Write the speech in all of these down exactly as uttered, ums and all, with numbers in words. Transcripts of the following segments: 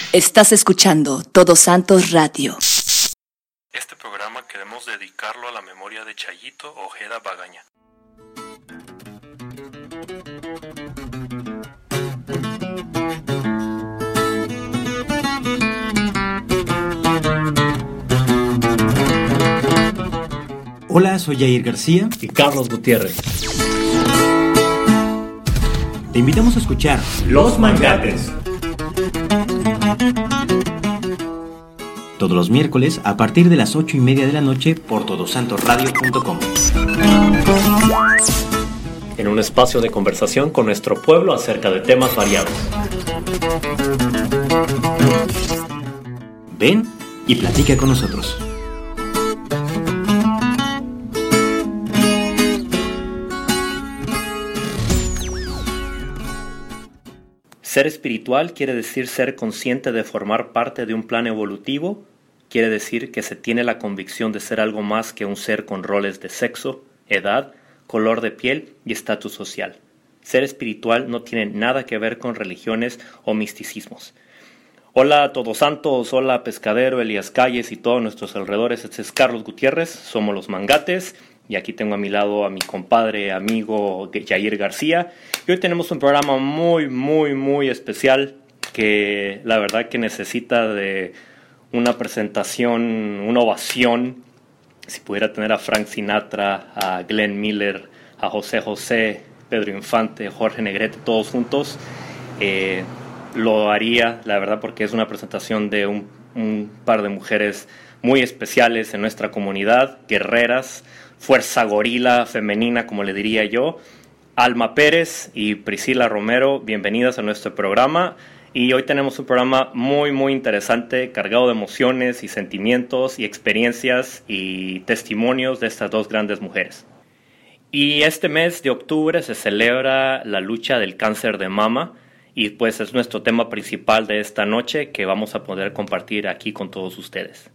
Estás escuchando Todos Santos Radio. Este programa queremos dedicarlo a la memoria de Chayito Ojeda Bagaña. Hola, soy Jair García y Carlos Gutiérrez. Te invitamos a escuchar Los Mangates. Todos los miércoles a partir de las ocho y media de la noche por todos santos radio punto com. En un espacio de conversación con nuestro pueblo acerca de temas variados. Ven y platica con nosotros. Ser espiritual quiere decir ser consciente de formar parte de un plan evolutivo, quiere decir que se tiene la convicción de ser algo más que un ser con roles de sexo, edad, color de piel y estatus social. Ser espiritual no tiene nada que ver con religiones o misticismos. Hola Todos Santos, hola Pescadero, Elías Calles y todos nuestros alrededores. Este es Carlos Gutiérrez, somos Los Mangates. Y aquí tengo a mi lado a mi compadre, amigo Jair García. Y hoy tenemos un programa muy, muy, muy especial que la verdad que necesita de una presentación, una ovación. Si pudiera tener a Frank Sinatra, a Glenn Miller, a José José, Pedro Infante, Jorge Negrete, todos juntos, eh, lo haría, la verdad, porque es una presentación de un, un par de mujeres muy especiales en nuestra comunidad, guerreras, fuerza gorila femenina, como le diría yo. Alma Pérez y Priscila Romero, bienvenidas a nuestro programa. Y hoy tenemos un programa muy, muy interesante, cargado de emociones y sentimientos y experiencias y testimonios de estas dos grandes mujeres. Y este mes de octubre se celebra la lucha del cáncer de mama y pues es nuestro tema principal de esta noche que vamos a poder compartir aquí con todos ustedes.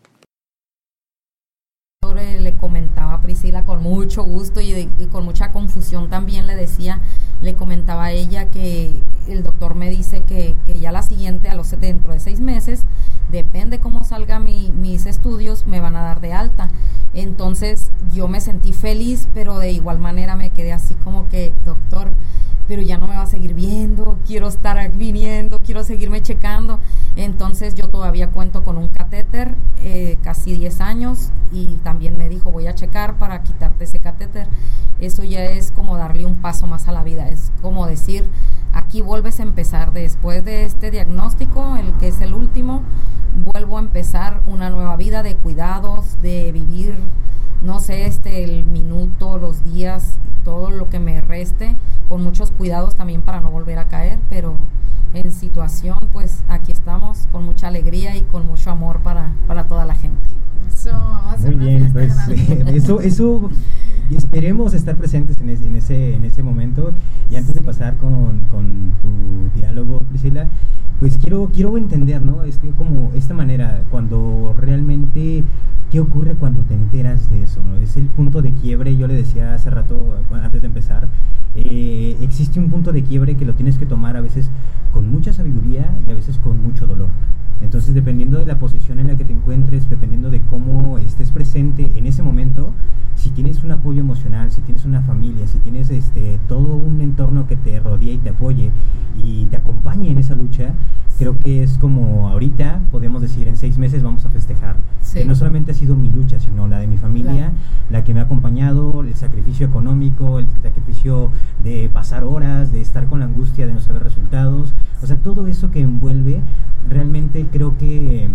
Le comentaba a Priscila con mucho gusto y, de, y con mucha confusión también le decía, le comentaba a ella que el doctor me dice que, que ya la siguiente, a los dentro de seis meses, depende cómo salga mi, mis estudios, me van a dar de alta. Entonces yo me sentí feliz, pero de igual manera me quedé así como que, doctor, pero ya no me va a seguir viendo, quiero estar viniendo, quiero seguirme checando. Entonces yo todavía cuento con un catéter, eh, casi diez años, y también me dijo, voy a checar para quitarte ese catéter. Eso ya es como darle un paso más a la vida, es como decir, aquí vuelves a empezar después de este diagnóstico, el que es el último, vuelvo a empezar una nueva vida de cuidados, de vivir, no sé, este, el minuto, los días, todo lo que me reste, con muchos cuidados también para no volver a caer, pero en situación, pues aquí estamos con mucha alegría y con mucho amor para, para toda la gente. Eso, vamos a hacer muy bien, pues eh, eso, eso esperemos estar presentes en ese, en ese, en ese momento. Y antes de pasar con, con tu diálogo, Priscila, pues quiero, quiero entender, ¿no? Es que como esta manera, cuando realmente, ¿qué ocurre cuando te enteras de eso, ¿no? Es el punto de quiebre. Yo le decía hace rato, antes de empezar, eh, existe un punto de quiebre que lo tienes que tomar a veces con mucha sabiduría y a veces con mucho dolor. Entonces, dependiendo de la posición en la que te encuentres, dependiendo de cómo estés presente en ese momento, si tienes un apoyo emocional, si tienes una familia, si tienes este todo un entorno que te rodee y te apoye y te acompañe en esa lucha, creo que es como ahorita podemos decir, en seis meses vamos a festejar. Sí. Que no solamente ha sido mi lucha, sino la de mi familia, claro, la que me ha acompañado, el sacrificio económico, el sacrificio de pasar horas, de estar con la angustia de no saber resultados. O sea, todo eso que envuelve, realmente creo que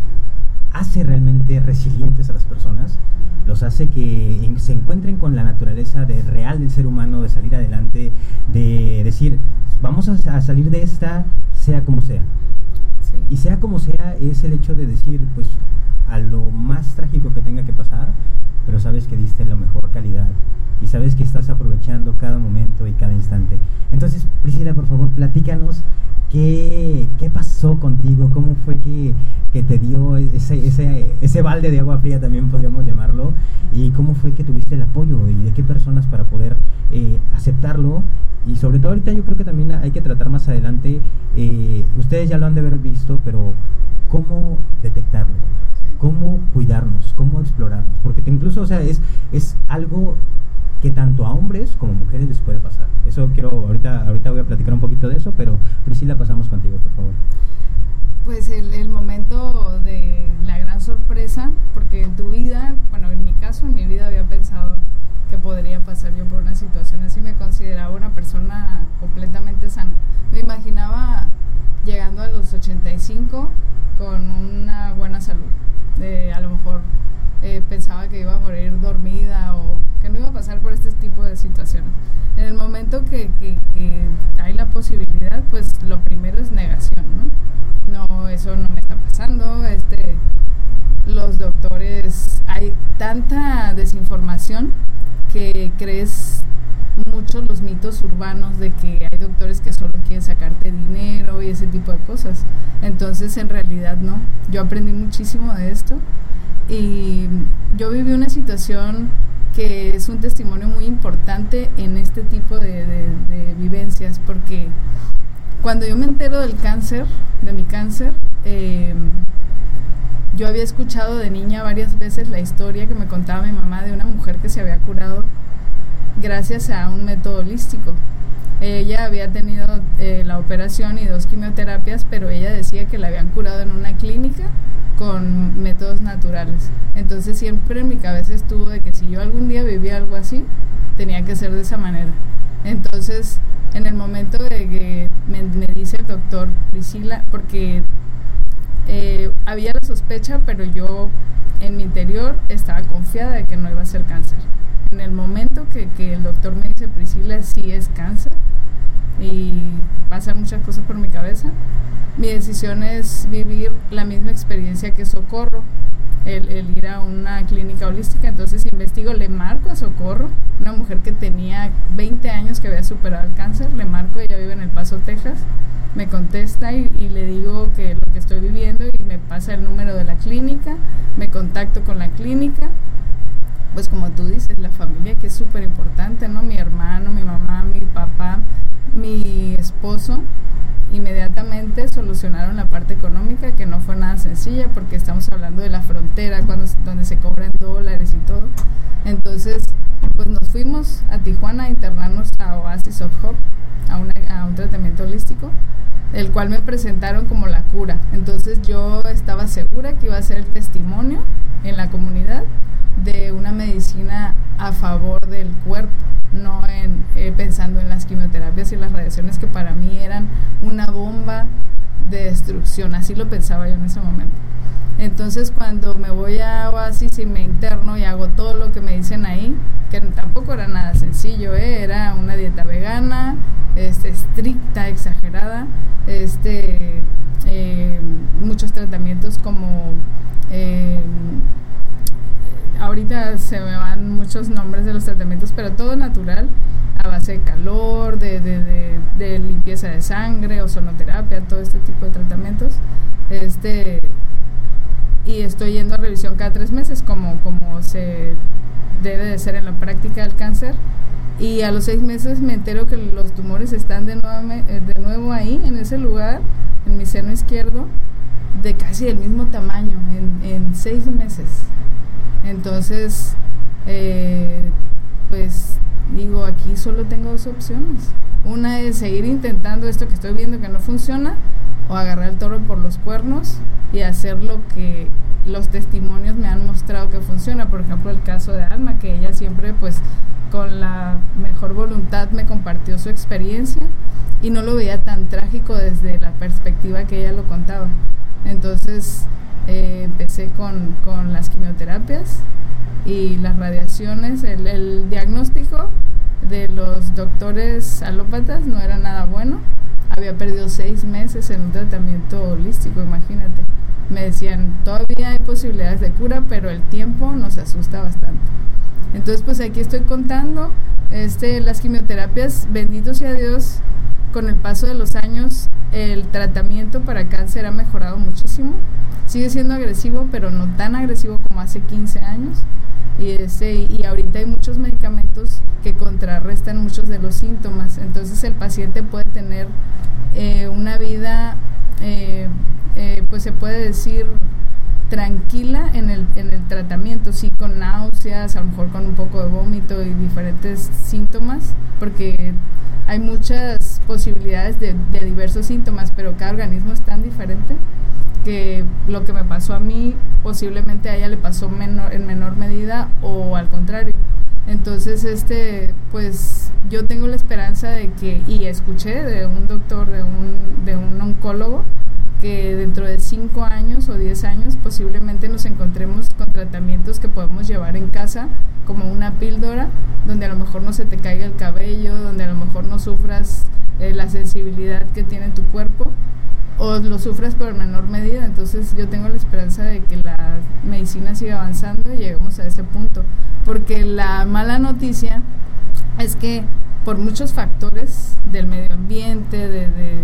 hace realmente resilientes a las personas, los hace que en, se encuentren con la naturaleza de real del ser humano, de salir adelante, de decir, vamos a, a salir de esta, sea como sea. Sí. Y sea como sea, es el hecho de decir, pues, a lo más trágico que tenga que pasar, pero sabes que diste la mejor calidad y sabes que estás aprovechando cada momento y cada instante. Entonces, Priscila, por favor, platícanos qué, qué pasó contigo, cómo fue que, que te dio ese, ese, ese balde de agua fría, también podríamos llamarlo, y cómo fue que tuviste el apoyo y de qué personas para poder eh, aceptarlo y sobre todo ahorita yo creo que también hay que tratar más adelante, eh, ustedes ya lo han de haber visto, pero cómo detectarlo, cómo cuidarnos, cómo explorarnos, porque te incluso, o sea, es, es algo que tanto a hombres como mujeres les puede pasar. Eso quiero, ahorita, ahorita voy a platicar un poquito de eso, pero Priscila, pasamos contigo, por favor. Pues el, el momento de la gran sorpresa, porque en tu vida, bueno, en mi caso, en mi vida había pensado que podría pasar yo por una situación así, me consideraba una persona completamente sana. Me imaginaba llegando a los ochenta y cinco con una buena salud. Eh, a lo mejor eh, pensaba que iba a morir dormida o que no iba a pasar por este tipo de situaciones. En el momento que, que, que hay la posibilidad, pues lo primero es negación, ¿no? No, eso no me está pasando, este, los doctores, hay tanta desinformación que crees mucho los mitos urbanos de que hay doctores que solo quieren sacarte dinero y ese tipo de cosas. Entonces, en realidad no. Yo aprendí muchísimo de esto y yo viví una situación que es un testimonio muy importante en este tipo de, de, de vivencias, porque cuando yo me entero del cáncer, de mi cáncer, eh, yo había escuchado de niña varias veces la historia que me contaba mi mamá de una mujer que se había curado gracias a un método holístico. Ella había tenido eh, la operación y dos quimioterapias, pero ella decía que la habían curado en una clínica con métodos naturales. Entonces siempre en mi cabeza estuvo de que si yo algún día vivía algo así, tenía que ser de esa manera. Entonces, en el momento de que me, me dice el doctor, Priscila, porque eh, había la sospecha, pero yo en mi interior estaba confiada de que no iba a ser cáncer. En el momento que, que el doctor me dice, Priscila, sí es cáncer, y pasan muchas cosas por mi cabeza, mi decisión es vivir la misma experiencia que Socorro, el, el ir a una clínica holística. Entonces investigo, le marco a Socorro, una mujer que tenía veinte años que había superado el cáncer, le marco, ella vive en El Paso, Texas, me contesta y, y le digo que lo que estoy viviendo y me pasa el número de la clínica, me contacto con la clínica. Pues como tú dices, la familia, que es súper importante, ¿no? Mi hermano, mi mamá, mi papá, mi esposo, inmediatamente solucionaron la parte económica, que no fue nada sencilla, porque estamos hablando de la frontera, cuando, donde se cobran dólares y todo. Entonces, pues nos fuimos a Tijuana a internarnos a Oasis of Hope, a, una, a un tratamiento holístico, el cual me presentaron como la cura. Entonces yo estaba segura que iba a ser el testimonio en la comunidad de una medicina a favor del cuerpo, no en, eh, pensando en las quimioterapias y las radiaciones, que para mí eran una bomba de destrucción. Así lo pensaba yo en ese momento. Entonces, cuando me voy a Oasis y me interno y hago todo lo que me dicen ahí, que tampoco era nada sencillo, ¿eh? Era una dieta vegana, este, estricta, exagerada, este, eh, muchos tratamientos como eh, ahorita se me van muchos nombres de los tratamientos, pero todo natural, a base de calor, de, de, de, de limpieza de sangre, ozonoterapia, todo este tipo de tratamientos. Este, y estoy yendo a revisión cada tres meses, como, como se debe de ser en la práctica del cáncer. Y a los seis meses me entero que los tumores están de nuevo, de nuevo ahí, en ese lugar, en mi seno izquierdo, de casi del mismo tamaño, en, en seis meses. Entonces, eh, pues digo, aquí solo tengo dos opciones. Una es seguir intentando esto que estoy viendo que no funciona, o agarrar el toro por los cuernos y hacer lo que los testimonios me han mostrado que funciona. Por ejemplo, el caso de Alma, que ella siempre, pues, con la mejor voluntad me compartió su experiencia y no lo veía tan trágico desde la perspectiva que ella lo contaba. Entonces, Eh, empecé con, con las quimioterapias y las radiaciones. El, el diagnóstico de los doctores alópatas no era nada bueno. Había perdido seis meses en un tratamiento holístico, imagínate. Me decían, todavía hay posibilidades de cura, pero el tiempo nos asusta bastante. Entonces, pues aquí estoy contando este, las quimioterapias, bendito sea Dios, con el paso de los años el tratamiento para cáncer ha mejorado muchísimo. Sigue siendo agresivo, pero no tan agresivo como hace quince años. Y, ese, y ahorita hay muchos medicamentos que contrarrestan muchos de los síntomas, entonces el paciente puede tener eh, una vida, eh, eh, pues se puede decir, tranquila en el, en el tratamiento, sí, con náuseas, a lo mejor con un poco de vómito y diferentes síntomas, porque hay muchas posibilidades de, de diversos síntomas, pero cada organismo es tan diferente que lo que me pasó a mí posiblemente a ella le pasó menor, en menor medida o al contrario. Entonces, este, pues yo tengo la esperanza de que, y escuché de un doctor, de un, de un oncólogo, que dentro de cinco años o diez años posiblemente nos encontremos con tratamientos que podemos llevar en casa, como una píldora, donde a lo mejor no se te caiga el cabello, donde a lo mejor no sufras eh, la sensibilidad que tiene tu cuerpo, o lo sufras pero en menor medida. Entonces yo tengo la esperanza de que la medicina siga avanzando y lleguemos a ese punto, porque la mala noticia es que por muchos factores del medio ambiente, de, de,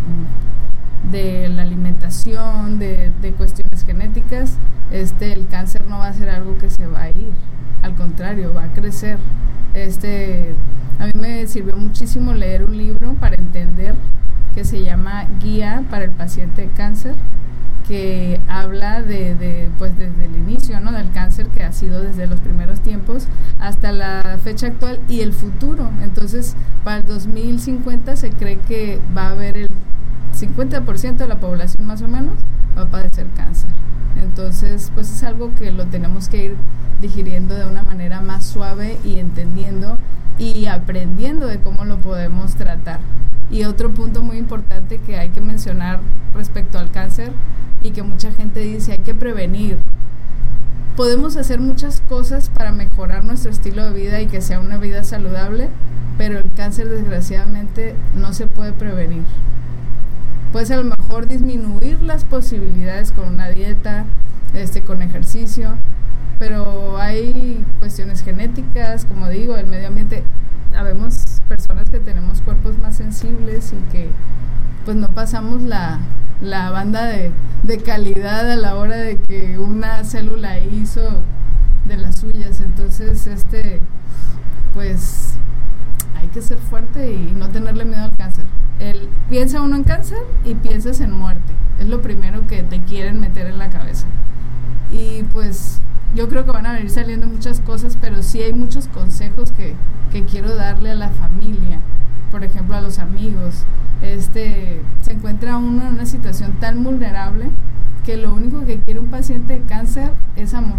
de la alimentación, de, de cuestiones genéticas, este, el cáncer no va a ser algo que se va a ir, al contrario, va a crecer. Este, a mí me sirvió muchísimo leer un libro para entender, que se llama Guía para el paciente de cáncer, que habla de, de pues desde el inicio, ¿no?, del cáncer, que ha sido desde los primeros tiempos hasta la fecha actual y el futuro. Entonces, para el dos mil cincuenta se cree que va a haber el cincuenta por ciento de la población más o menos va a padecer cáncer. Entonces, pues es algo que lo tenemos que ir digiriendo de una manera más suave y entendiendo y aprendiendo de cómo lo podemos tratar. Y otro punto muy importante que hay que mencionar respecto al cáncer y que mucha gente dice, hay que prevenir. Podemos hacer muchas cosas para mejorar nuestro estilo de vida y que sea una vida saludable, pero el cáncer desgraciadamente no se puede prevenir. Puedes a lo mejor disminuir las posibilidades con una dieta, este, con ejercicio, pero hay cuestiones genéticas, como digo, el medio ambiente. Habemos personas que tenemos cuerpos más sensibles y que pues no pasamos la, la banda de, de calidad a la hora de que una célula hizo de las suyas. Entonces, este, pues hay que ser fuerte y no tenerle miedo al cáncer. El, piensa uno en cáncer y piensas en muerte. Es lo primero que te quieren meter en la cabeza. Y pues yo creo que van a venir saliendo muchas cosas, pero sí hay muchos consejos que, que quiero darle a la familia, por ejemplo a los amigos. Este, se encuentra uno en una situación tan vulnerable que lo único que quiere un paciente de cáncer es amor.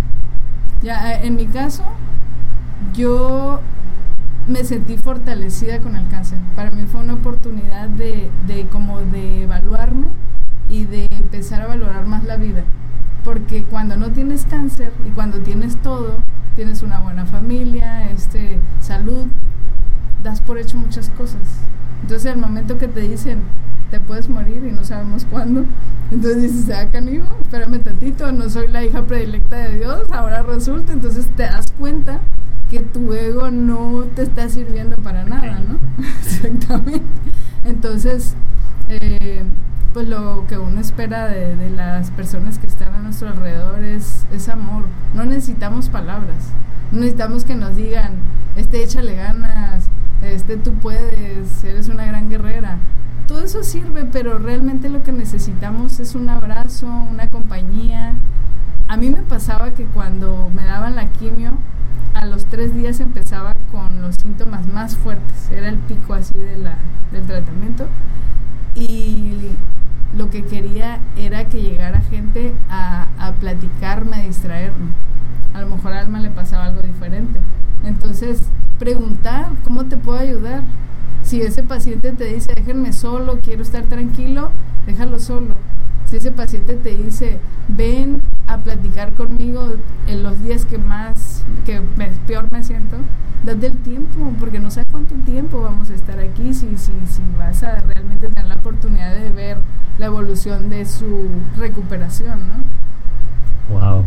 Ya en mi caso, yo me sentí fortalecida con el cáncer. Para mí fue una oportunidad de, de como de evaluarme y de empezar a valorar más la vida. Porque cuando no tienes cáncer y cuando tienes todo, tienes una buena familia, este, salud, das por hecho muchas cosas. Entonces al momento que te dicen, te puedes morir y no sabemos cuándo, entonces dices, ah, canijo, espérame tantito, no soy la hija predilecta de Dios, ahora resulta. Entonces te das cuenta que tu ego no te está sirviendo para nada, ¿no? Exactamente. Entonces, eh, pues lo que uno espera de, de las personas que están a nuestro alrededor es, es amor. No necesitamos palabras, no necesitamos que nos digan, este, échale ganas, este, tú puedes, eres una gran guerrera. Todo eso sirve, pero realmente lo que necesitamos es un abrazo, una compañía. A mí me pasaba que cuando me daban la quimio, a los tres días empezaba con los síntomas más fuertes, era el pico así de la, del tratamiento, y lo que quería era que llegara gente a, a platicarme, a distraerme. A lo mejor a Alma le pasaba algo diferente. Entonces, preguntar, ¿cómo te puedo ayudar? Si ese paciente te dice, déjenme solo, quiero estar tranquilo, déjalo solo. Si ese paciente te dice, ven a platicar conmigo en los días que más, que me, peor me siento, date el tiempo, porque no sabes cuánto tiempo vamos a estar aquí, si, si, si vas a realmente tener la oportunidad de ver la evolución de su recuperación, ¿no? Wow.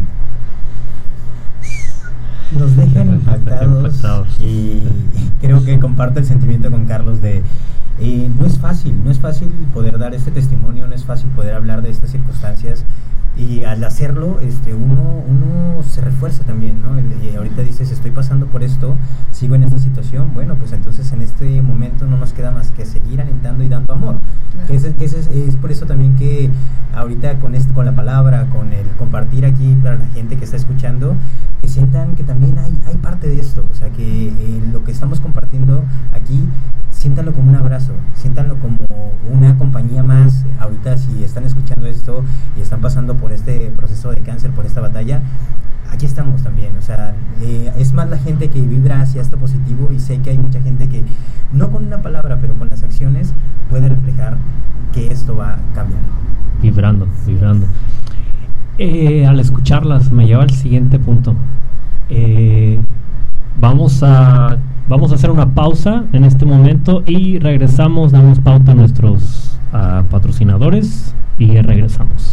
Nos dejan impactados, impactados y creo que comparto el sentimiento con Carlos de eh, no es fácil, no es fácil poder dar este testimonio, no es fácil poder hablar de estas circunstancias, y al hacerlo, este, uno, uno se refuerza también, ¿no? El, y ahorita dices, estoy pasando por esto, sigo en esta situación, bueno, pues entonces en este momento no nos queda más que seguir alentando y dando amor. Claro. Es, es, es, es por eso también que ahorita con, este, con la palabra, con el compartir aquí para la gente que está escuchando, que sientan que también hay, hay parte de esto, o sea, que eh, lo que estamos compartiendo aquí, siéntanlo como un abrazo, siéntanlo como una compañía más. Ahorita si están escuchando esto y están pasando por este proceso de cáncer, por esta batalla, aquí estamos también, o sea, eh, es más la gente que vibra hacia esto positivo, y sé que hay mucha gente que, no con una palabra, pero con las acciones, puede reflejar que esto va cambiando. Vibrando, vibrando. Eh, al escucharlas me lleva al siguiente punto. Eh, vamos a vamos a hacer una pausa en este momento y regresamos, damos pauta a nuestros uh, patrocinadores y regresamos.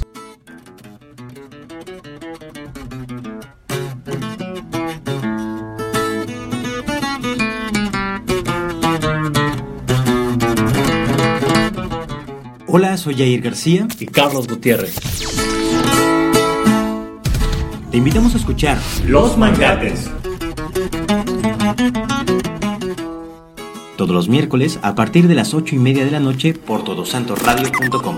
Hola, soy Jair García y Carlos Gutiérrez. Te invitamos a escuchar Los Mangates. Todos los miércoles a partir de las ocho y media de la noche por todo santos radio punto com.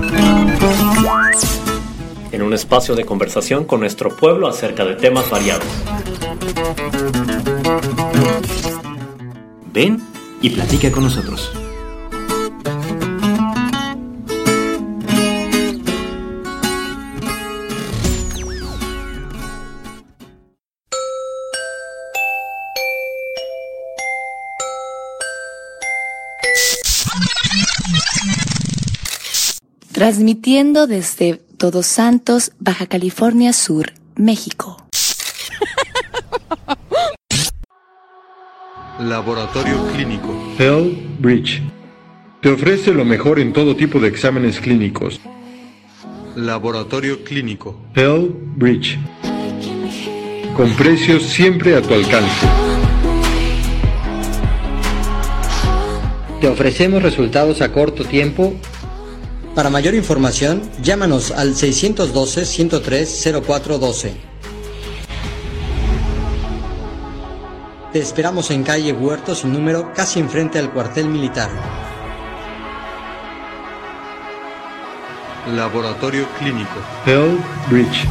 En un espacio de conversación con nuestro pueblo acerca de temas variados. Ven y platica con nosotros. Transmitiendo desde Todos Santos, Baja California Sur, México. Laboratorio Clínico Health Bridge te ofrece lo mejor en todo tipo de exámenes clínicos. Laboratorio Clínico Health Bridge, con precios siempre a tu alcance. Te ofrecemos resultados a corto tiempo. Para mayor información, llámanos al seiscientos doce, ciento tres, cero cuatro doce. Te esperamos en calle Huerto sin número, casi enfrente al cuartel militar. Laboratorio Clínico Health Bridge.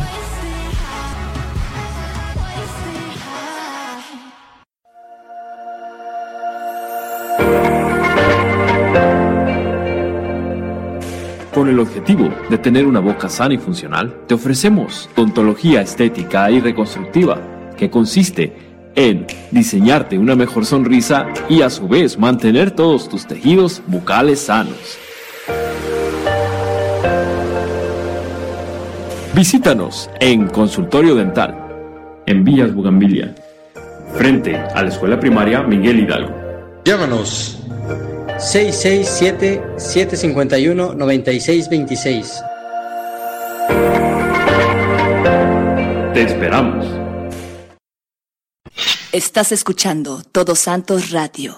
Con el objetivo de tener una boca sana y funcional, te ofrecemos odontología estética y reconstructiva, que consiste en diseñarte una mejor sonrisa y a su vez mantener todos tus tejidos bucales sanos. Visítanos en Consultorio Dental, en Villas Bugambilia, frente a la Escuela Primaria Miguel Hidalgo. Llámanos seis seis siete, siete cinco uno, nueve seis dos seis. Te esperamos. Estás escuchando Todos Santos Radio.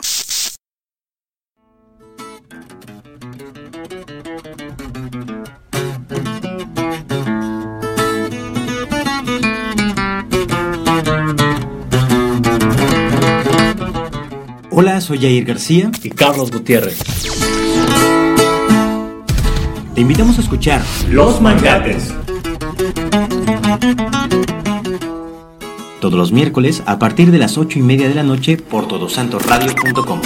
Hola, soy Jair García y Carlos Gutiérrez. Te invitamos a escuchar Los Mangates. Todos los miércoles a partir de las ocho y media de la noche por todo santos radio punto com.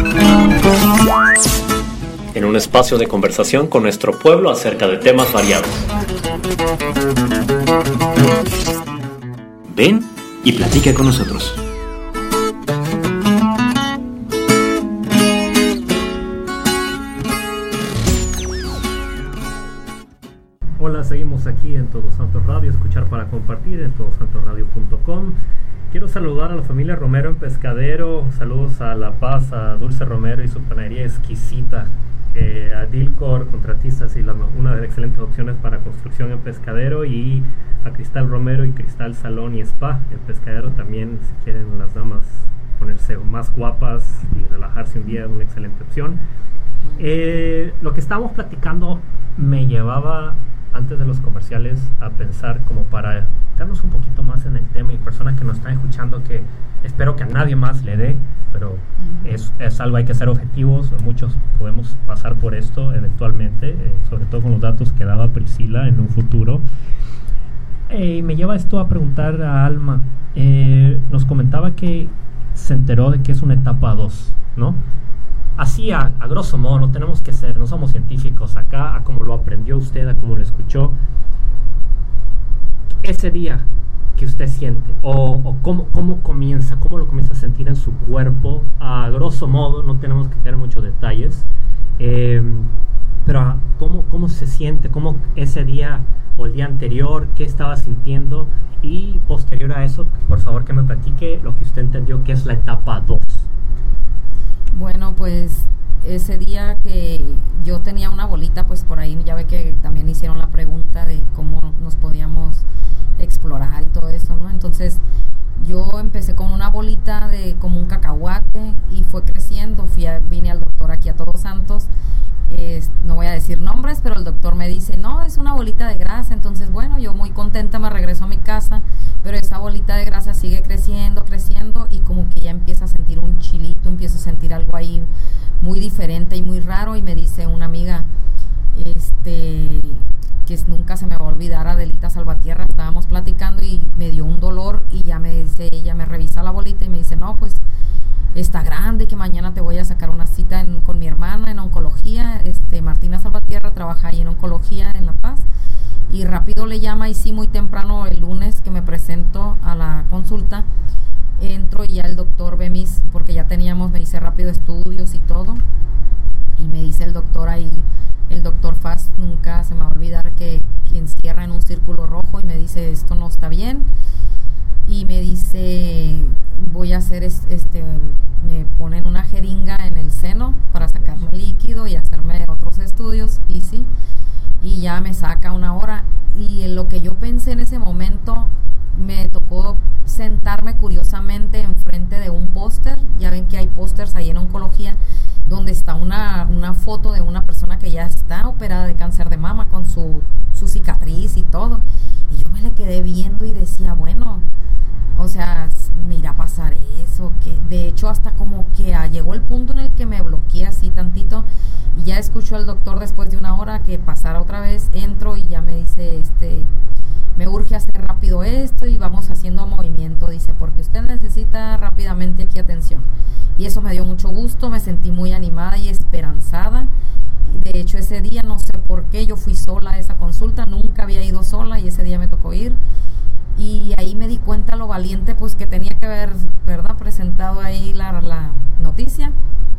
En un espacio de conversación con nuestro pueblo acerca de temas variados. Ven y platica con nosotros. Hola, seguimos aquí en Todos Santos Radio, escuchar para compartir en todos santos radio punto com. Quiero saludar a la familia Romero en Pescadero, saludos a La Paz, a Dulce Romero y su panadería exquisita, eh, a Dilcor, contratistas y la, una de las excelentes opciones para construcción en Pescadero, y a Cristal Romero y Cristal Salón y Spa en Pescadero también, si quieren las damas ponerse más guapas y relajarse un día, es una excelente opción. Eh, lo que estábamos platicando me llevaba antes de los comerciales a pensar como para darnos un poquito más en el tema, y personas que nos están escuchando que espero que a nadie más le dé, pero uh-huh. es, es algo, hay que ser objetivos, muchos podemos pasar por esto eventualmente, eh, sobre todo con los datos que daba Priscila en un futuro. Eh, me lleva esto a preguntar a Alma, eh, nos comentaba que se enteró de que es una etapa dos, ¿no? Así a, a grosso modo, no tenemos que ser, no somos científicos acá, a cómo lo aprendió usted, a cómo lo escuchó. Ese día que usted siente, o, o cómo, cómo comienza, cómo lo comienza a sentir en su cuerpo, a grosso modo, no tenemos que tener muchos detalles, eh, pero cómo, cómo se siente, cómo ese día o el día anterior, qué estaba sintiendo, y posterior a eso, por favor que me platique lo que usted entendió que es la etapa dos. Bueno, pues ese día que yo tenía una bolita, pues por ahí ya ve que también hicieron la pregunta de cómo nos podíamos explorar y todo eso, ¿no? Entonces yo empecé con una bolita de como un cacahuate y fue creciendo, fui a, vine al doctor aquí a Todos Santos, eh, no voy a decir nombres, pero el doctor me dice, no, es una bolita de grasa. Entonces bueno, yo muy contenta me regreso a mi casa, pero esa bolita de grasa sigue creciendo, creciendo, y como que ya empieza a sentir un chilito, empiezo a sentir algo ahí muy diferente y muy raro, y me dice una amiga, este, que nunca se me va a olvidar, Adelita Salvatierra, estábamos platicando y me dio un dolor, y ya me dice, ella me revisa la bolita y me dice, no, pues está grande, que mañana te voy a sacar una cita en, con mi hermana en oncología, este, Martina Salvatierra trabaja ahí en oncología en La Paz, y rápido le llama, y sí, muy temprano el lunes que me presento a la consulta, entro y ya el doctor ve mis, porque ya teníamos, me dice rápido estudios y todo, y me dice el doctor ahí, el doctor Fast, nunca se me va a olvidar, que, que encierra en un círculo rojo y me dice, esto no está bien, y me dice, voy a hacer este, me ponen una jeringa en el seno para sacarme líquido y hacerme otros estudios, y sí, y ya me saca una hora, y en lo que yo pensé en ese momento, me tocó sentarme curiosamente enfrente de un póster, ya ven que hay pósters ahí en oncología, donde está una, una foto de una persona que ya está operada de cáncer de mama con su, su cicatriz y todo, y yo me le quedé viendo y decía, bueno, o sea, me irá a pasar eso, que de hecho hasta como que ah, llegó el punto en el que me bloqueé así tantito, y ya escucho al doctor después de una hora que pasara otra vez, entro y ya me dice, este, me urge hacer rápido esto y vamos haciendo movimiento, dice, porque usted necesita rápidamente aquí atención. Y eso me dio mucho gusto, me sentí muy animada y esperanzada. De hecho, ese día no sé por qué yo fui sola a esa consulta, nunca había ido sola y ese día me tocó ir. Y ahí me di cuenta lo valiente pues que tenía que haber, ¿verdad?, presentado ahí la, la noticia.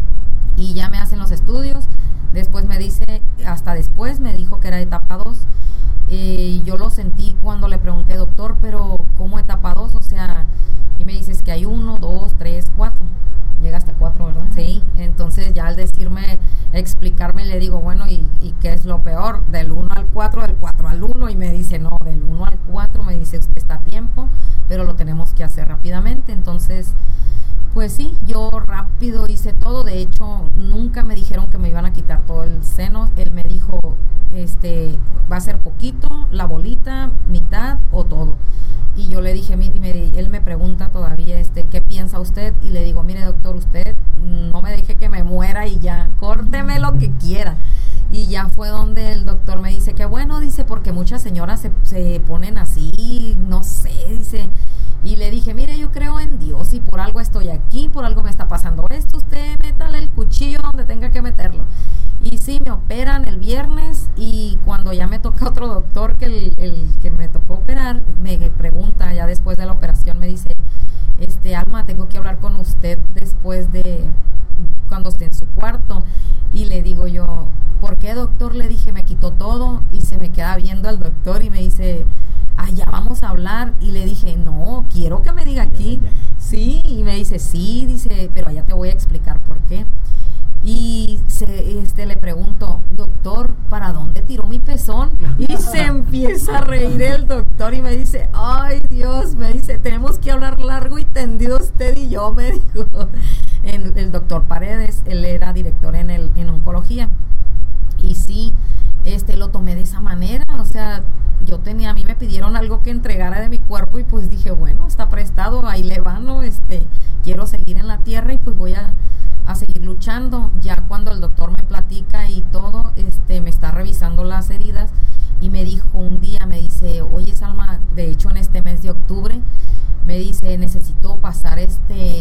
Y ya me hacen los estudios. Después me dice, hasta después me dijo que era etapa dos. Eh, yo lo sentí cuando le pregunté, doctor, pero ¿cómo etapa dos? O sea, y me dices que hay uno, dos, tres, cuatro. Llega hasta cuatro, ¿verdad? Sí. Entonces ya al decirme, explicarme, le digo, bueno, ¿y, y qué es lo peor? Del uno al cuatro, del cuatro al uno. Y me dice, no, del uno al cuatro, me dice, usted está a tiempo, pero lo tenemos que hacer rápidamente. Entonces, pues sí, yo rápido hice todo. De hecho, nunca me dijeron que me iban a quitar todo el seno. Él me dijo, este, va a ser poquito, la bolita, mitad o todo. Y yo le dije, me, él me pregunta todavía, este, ¿qué piensa usted? Y le digo, mire doctor, usted no me deje que me muera y ya, córteme lo que quiera. Y ya fue donde el doctor me dice que bueno, dice, porque muchas señoras se, se ponen así, no sé, dice. Y le dije, mire, yo creo en Dios y por algo estoy aquí, por algo me está pasando esto, usted métale el cuchillo donde tenga que meterlo. Y sí, me operan el viernes y cuando ya me toca otro doctor que el, el que me tocó operar, me pregunta ya después de la operación, me dice, este, Alma, tengo que hablar con usted después de, cuando esté en su cuarto. Y le digo yo, ¿por qué, doctor? Le dije, me quitó todo. Y se me queda viendo el doctor y me dice, ah, ya vamos a hablar. Y le dije, no, quiero que me diga aquí. Sí, y me dice, sí, dice, pero allá te voy a explicar por qué. Y se, este, le pregunto, doctor, ¿para dónde tiró mi pezón? Y se empieza a reír el doctor y me dice, ay Dios, me dice, tenemos que hablar largo y tendido usted y yo, me dijo. En, el doctor Paredes, él era director en, el, en oncología. Y sí, este, lo tomé de esa manera, o sea, yo tenía, a mí me pidieron algo que entregara de mi cuerpo y pues dije, bueno, está prestado, ahí le van, ¿no? Este, quiero seguir en la tierra y pues voy a, a seguir luchando. Ya cuando el doctor me platica y todo, este, me está revisando las heridas y me dijo un día, me dice, oye Salma, de hecho en este mes de octubre, me dice, necesito pasar este,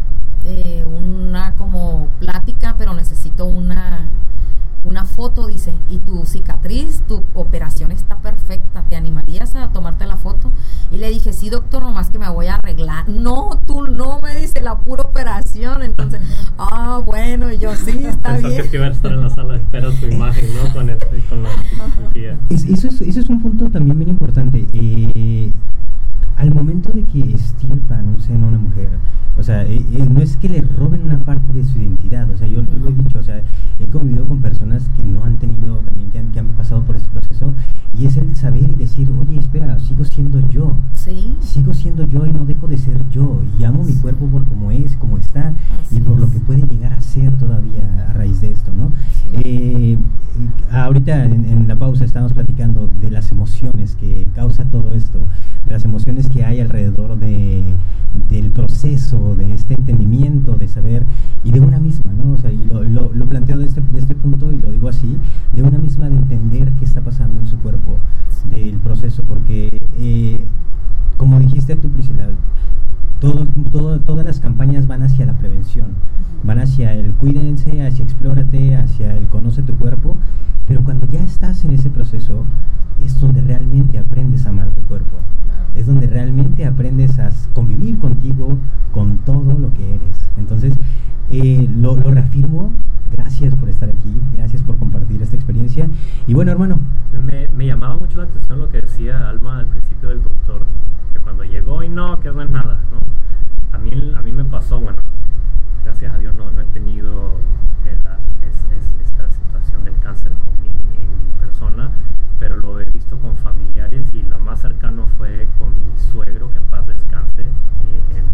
eh, una como plática, pero necesito una... una foto, dice, y tu cicatriz, tu operación está perfecta, ¿te animarías a tomarte la foto? Y le dije, sí doctor, nomás que me voy a arreglar. No, tú no, me dice, la pura operación. Entonces, ah, bueno, y yo, sí, está Pensó bien. que iba a estar en la sala de espera tu imagen, ¿no? Con, este, con la cirugía. Es, eso, es, eso es un punto también bien importante. Eh, al momento de que estirpan un seno a una mujer, o sea, eh, eh, no es que le roben una parte de su identidad, o sea, yo lo he dicho, o sea, he convivido con personas que no han tenido, también que han, que han pasado por este proceso, y es el saber y decir, oye, espera, sigo siendo yo, sí, sigo siendo yo y no dejo de ser yo, y amo mi cuerpo por como es, como está, así y por es. lo que puede llegar a ser todavía a raíz de esto, ¿no? Sí. Eh, ahorita en, en la pausa estamos platicando de las emociones que causa todo esto, de las emociones que hay alrededor de, del proceso, de este entendimiento, de saber, y de una misma, ¿no? O sea, y lo, lo, lo planteo de este, de este punto, y lo digo así, de una misma, de entender qué está pasando en su cuerpo, del proceso, porque, eh, como dijiste tú, Priscila, todo, todo, todas las campañas van hacia la prevención, van hacia el cuídense, hacia explórate, hacia el conoce tu cuerpo, pero cuando ya estás en ese proceso, es donde realmente aprendes a amar tu cuerpo. Es donde realmente aprendes a convivir contigo, con todo lo que eres. Entonces, eh, lo, lo reafirmo. Gracias por estar aquí, gracias por compartir esta experiencia. Y bueno, hermano. Me, me llamaba mucho la atención lo que decía Alma al principio del doctor, que cuando llegó y no, que no es nada, ¿no? A mí, a mí me pasó, bueno, gracias a Dios no, no he tenido la, es, es, esta situación del cáncer con mi, en mi persona, pero lo he visto con familiares y lo más cercano fue con mi suegro, que en paz descanse. Eh,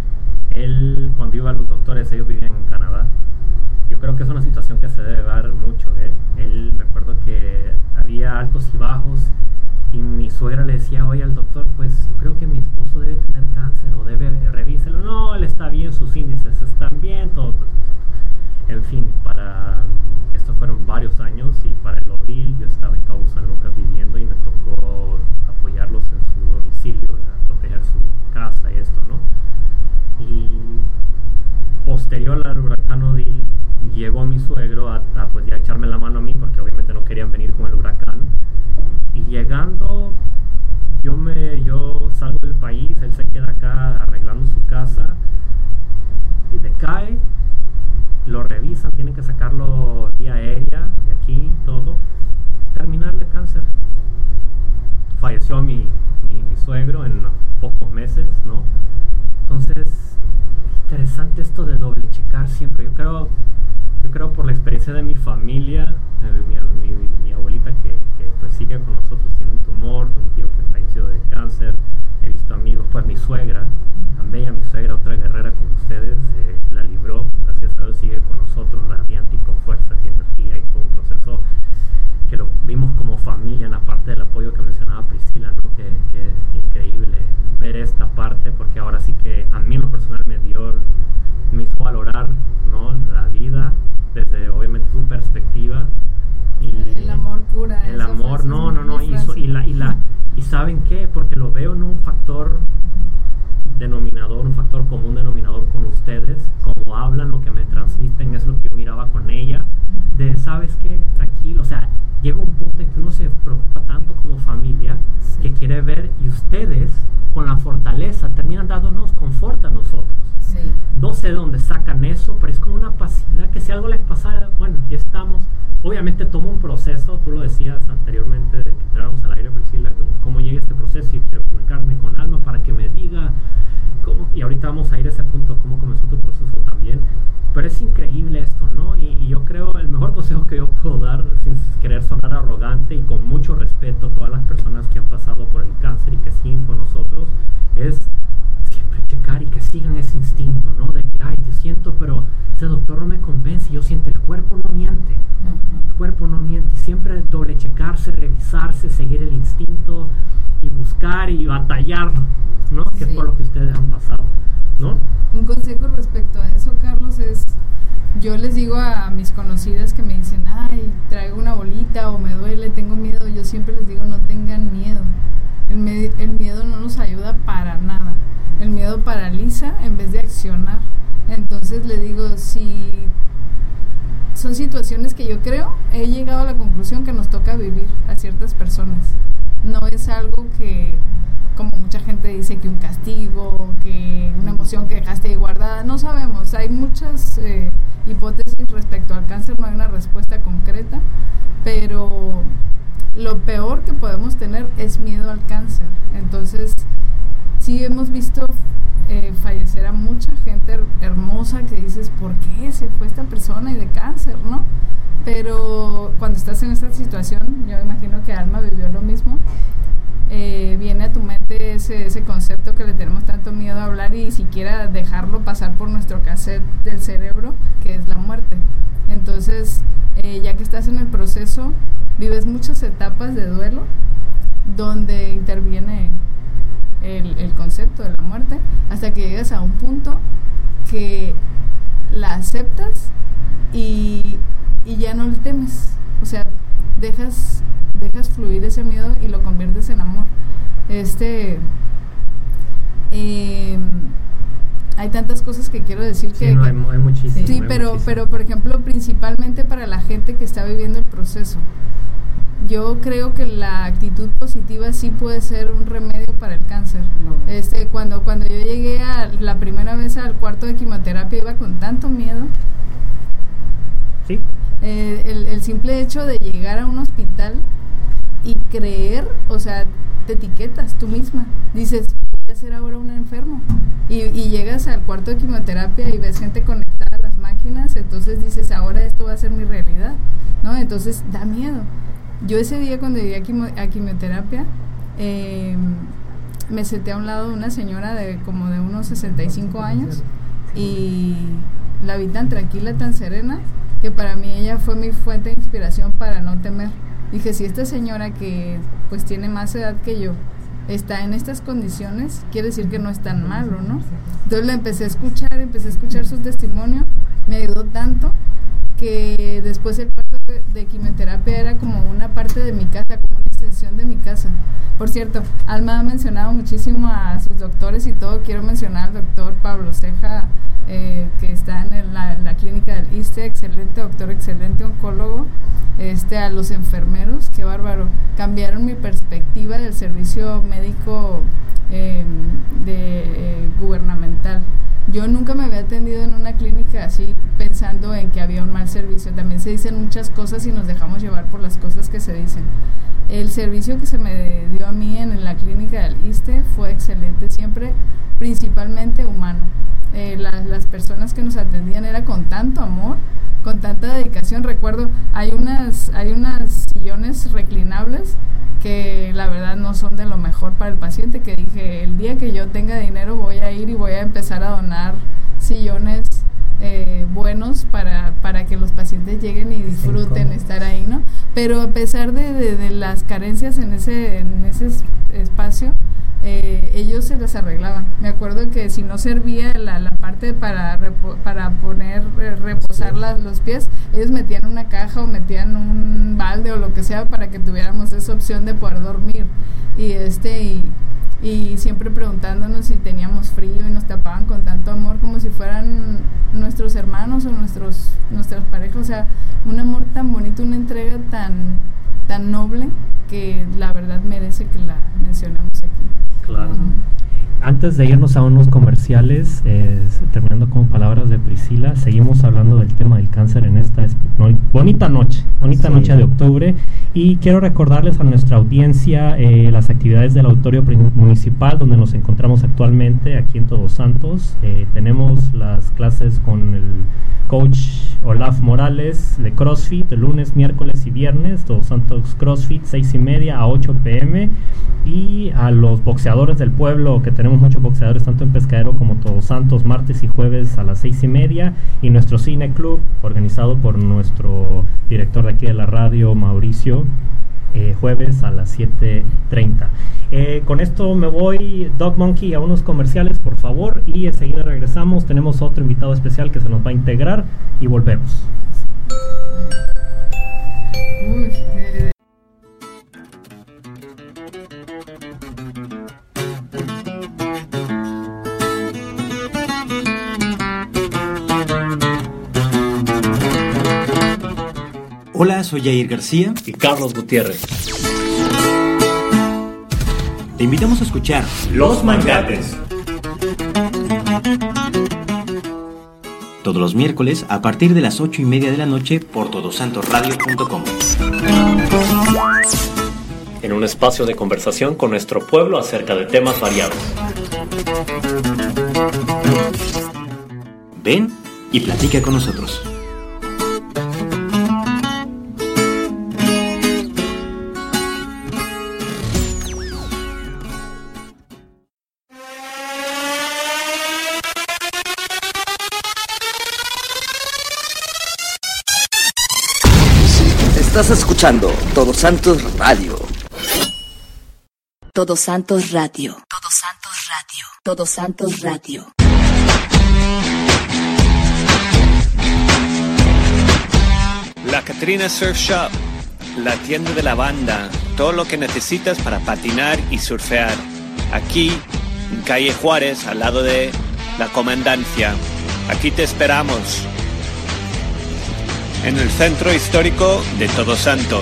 él, cuando iba a los doctores, ellos vivían en Canadá. Yo creo que es una situación que se debe dar mucho, ¿eh? Él, me acuerdo que había altos y bajos y mi suegra le decía, oye, al doctor, pues yo creo que mi esposo debe tener cáncer o debe revíselo. No, él está bien, sus índices están bien, todo, todo, todo. En fin, para... Estos fueron varios años y para el Odil yo estaba en Cabo San Lucas viviendo y me tocó apoyarlos en su domicilio, a proteger su casa y esto, ¿no? Y posterior al huracán Odil llegó mi suegro a, a pues ya echarme la mano a mí porque obviamente no querían venir con el huracán. Y llegando yo me yo salgo del país, él se queda acá arreglando su casa y decae. Lo revisan, tienen que sacarlo vía aérea, de aquí, todo. Terminal de cáncer. Falleció mi, mi, mi suegro en pocos meses, ¿no? Entonces, interesante esto de doble checar siempre. Yo creo, yo creo por la experiencia de mi familia, eh, mi, mi, mi abuelita que, que pues sigue con nosotros, tiene un tumor, de un tío que falleció de cáncer. He visto amigos, pues mi suegra, tan bella mi suegra, otra guerrera como ustedes, eh, la libró, gracias a Dios sigue con nosotros, radiante y con fuerzas y energía, y fue un proceso que lo vimos como familia, en la parte del apoyo que mencionaba Priscila, ¿no? que, que increíble ver esta parte, porque ahora sí que a mí en lo personal me dio, me hizo valorar, ¿no? La vida desde obviamente su perspectiva. Y el amor cura. El amor, no, no, no, y, so, y la, y la y ¿saben qué? Porque lo veo en un factor denominador, un factor común denominador con ustedes, como hablan, lo que me transmiten es lo que yo miraba con ella, de, ¿sabes qué? Tranquilo, o sea, llega un punto en que uno se preocupa tanto como familia, sí, que quiere ver, y ustedes, con la fortaleza, terminan dándonos confort a nosotros. Sí. No sé de dónde sacan eso, pero es como una pasividad que si algo les pasara, bueno, ya estamos. Obviamente toma un proceso, tú lo decías anteriormente de que entráramos al aire, Priscila, cómo llega este proceso, y quiero comunicarme con Alma para que me diga cómo, y ahorita vamos a ir a ese punto, cómo comenzó tu proceso también, pero es increíble esto, ¿no? Y, y yo creo, el mejor consejo que yo puedo dar, sin querer sonar arrogante y con mucho respeto a todas las personas que han pasado por el cáncer y que siguen con nosotros, es siempre checar y que sigan ese instinto, ¿no? De que, ay, yo siento, pero ese doctor no me convence, yo siento, el cuerpo no miente, uh-huh. El cuerpo no miente, y siempre doble checar. buscar y batallar, ¿no? Que Sí. es por lo que ustedes han pasado, ¿no? Un consejo respecto a eso, Carlos, es, yo les digo a mis conocidas que me dicen, ay, traigo una bolita o me duele, tengo miedo, yo siempre les digo, no tengan miedo. El, me- el miedo no nos ayuda para nada. El miedo paraliza en vez de accionar. Entonces le digo, si son situaciones que yo creo, he llegado a la conclusión que nos toca vivir a ciertas personas. No es algo que, como mucha gente dice, que un castigo, que una emoción que dejaste ahí guardada, no sabemos. Hay muchas eh, hipótesis respecto al cáncer, no hay una respuesta concreta, pero lo peor que podemos tener es miedo al cáncer. Entonces, sí hemos visto eh, fallecer a mucha gente her- hermosa que dices, ¿por qué se fue esta persona y de cáncer, no? Pero cuando estás en esta situación, yo imagino que Alma vivió lo mismo, eh, viene a tu mente ese, ese concepto que le tenemos tanto miedo a hablar y siquiera dejarlo pasar por nuestro cassette del cerebro, que es la muerte. Entonces, eh, ya que estás en el proceso, vives muchas etapas de duelo donde interviene el, el concepto de la muerte, hasta que llegas a un punto que la aceptas y, y ya no le temes. O sea, dejas, dejas fluir ese miedo y lo conviertes en amor. Este, eh, hay tantas cosas que quiero decir Sí, que... no, que- hay, mu- hay muchísimo. Sí, hay pero, muchísimo. pero por ejemplo, principalmente para la gente que está viviendo el proceso, yo creo que la actitud positiva sí puede ser un remedio para el cáncer. Este, cuando, cuando yo llegué a la primera vez al cuarto de quimioterapia, iba con tanto miedo. Sí. Eh, el, el simple hecho de llegar a un hospital y creer, o sea, te etiquetas tú misma, dices, voy a ser ahora un enfermo, y, y llegas al cuarto de quimioterapia y ves gente conectada a las máquinas, entonces dices, ahora esto va a ser mi realidad, ¿no? Entonces da miedo. Yo ese día cuando llegué a, quimio- a quimioterapia, eh, me senté a un lado de una señora de como de unos sesenta y cinco años y la vi tan tranquila, tan serena, que para mí ella fue mi fuente de inspiración para no temer. Dije, si esta señora que pues tiene más edad que yo está en estas condiciones, quiere decir que no es tan malo, ¿no? Entonces la empecé a escuchar, empecé a escuchar su testimonio, me ayudó tanto que después el cuarto de, de quimioterapia era como una parte de mi casa, como una extensión de mi casa. Por cierto, Alma ha mencionado muchísimo a sus doctores y todo. Quiero mencionar al doctor Pablo Ceja, eh, que está en el- la, la clínica del ISSSTE, excelente doctor, excelente oncólogo. Este, a los enfermeros, qué bárbaro, cambiaron mi perspectiva del servicio médico eh, de, eh, gubernamental. Yo nunca me había atendido en una clínica así pensando en que había un mal servicio. También se dicen muchas cosas y nos dejamos llevar por las cosas que se dicen. El servicio que se me dio a mí en la clínica del ISSSTE fue excelente, siempre principalmente humano. Eh, la- las personas que nos atendían era con tanto amor, con tanta dedicación. Recuerdo, hay unas, hay unas sillones reclinables que la verdad no son de lo mejor para el paciente, que dije, el día que yo tenga dinero voy a ir y voy a empezar a donar sillones eh, buenos para, para que los pacientes lleguen y disfruten estar ahí, ¿no? Pero a pesar de, de, de las carencias en ese, en ese es- espacio, eh, ellos se las arreglaban. Me acuerdo que si no servía la, la parte para, repo, para poner, eh, reposar la, los pies, ellos metían una caja o metían un balde o lo que sea para que tuviéramos esa opción de poder dormir. Y este y, y siempre preguntándonos si teníamos frío y nos tapaban con tanto amor como si fueran nuestros hermanos o nuestros nuestras parejas. O sea, un amor tan bonito, una entrega tan, tan noble que la verdad merece que la mencionemos aquí. Claro. Antes de irnos a unos comerciales, eh, terminando con palabras de Priscila, seguimos hablando del tema del cáncer en esta esp- no- bonita noche, bonita Sí. noche de octubre, y quiero recordarles a nuestra audiencia eh, las actividades del auditorio prin- municipal donde nos encontramos actualmente aquí en Todos Santos. Eh, tenemos las clases con el coach Olaf Morales de CrossFit, de lunes, miércoles y viernes, Todos Santos CrossFit, seis y media a ocho pm, y a los boxeadores del pueblo, que tenemos muchos boxeadores tanto en Pescadero como Todos Santos, martes y jueves a las seis y media, y nuestro cine club, organizado por nuestro director de aquí de la radio, Mauricio, eh, jueves a las siete treinta. Eh, Eh, con esto me voy, Dog Monkey, a unos comerciales, por favor, y enseguida regresamos. Tenemos otro invitado especial que se nos va a integrar y volvemos. Uy, eh. Hola, soy Jair García y Carlos Gutiérrez. Te invitamos a escuchar Los Mangates. Todos los miércoles a partir de las ocho y media de la noche por todos santos radio punto com. En un espacio de conversación con nuestro pueblo acerca de temas variados. Ven y platica con nosotros. Estás escuchando Todos Santos Radio. Todos Santos Radio. Todos Santos Radio. Todos Santos Radio. La Catrina Surf Shop, la tienda de la banda, todo lo que necesitas para patinar y surfear. Aquí, en calle Juárez, al lado de la comandancia. Aquí te esperamos. En el centro histórico de Todos Santos.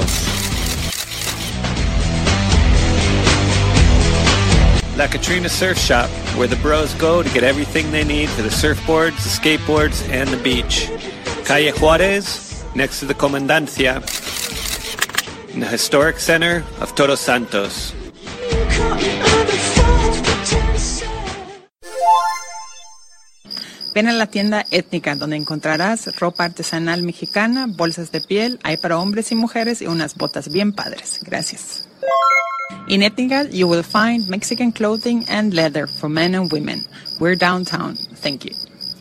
La Catrina Surf Shop, where the bros go to get everything they need for the surfboards, the skateboards, and the beach. Calle Juárez, next to the Comandancia, in the historic center of Todos Santos. Ven a la tienda Étnica, donde encontrarás ropa artesanal mexicana, bolsas de piel, hay para hombres y mujeres y unas botas bien padres. Gracias. In Étnica, you will find Mexican clothing and leather for men and women. We're downtown. Thank you.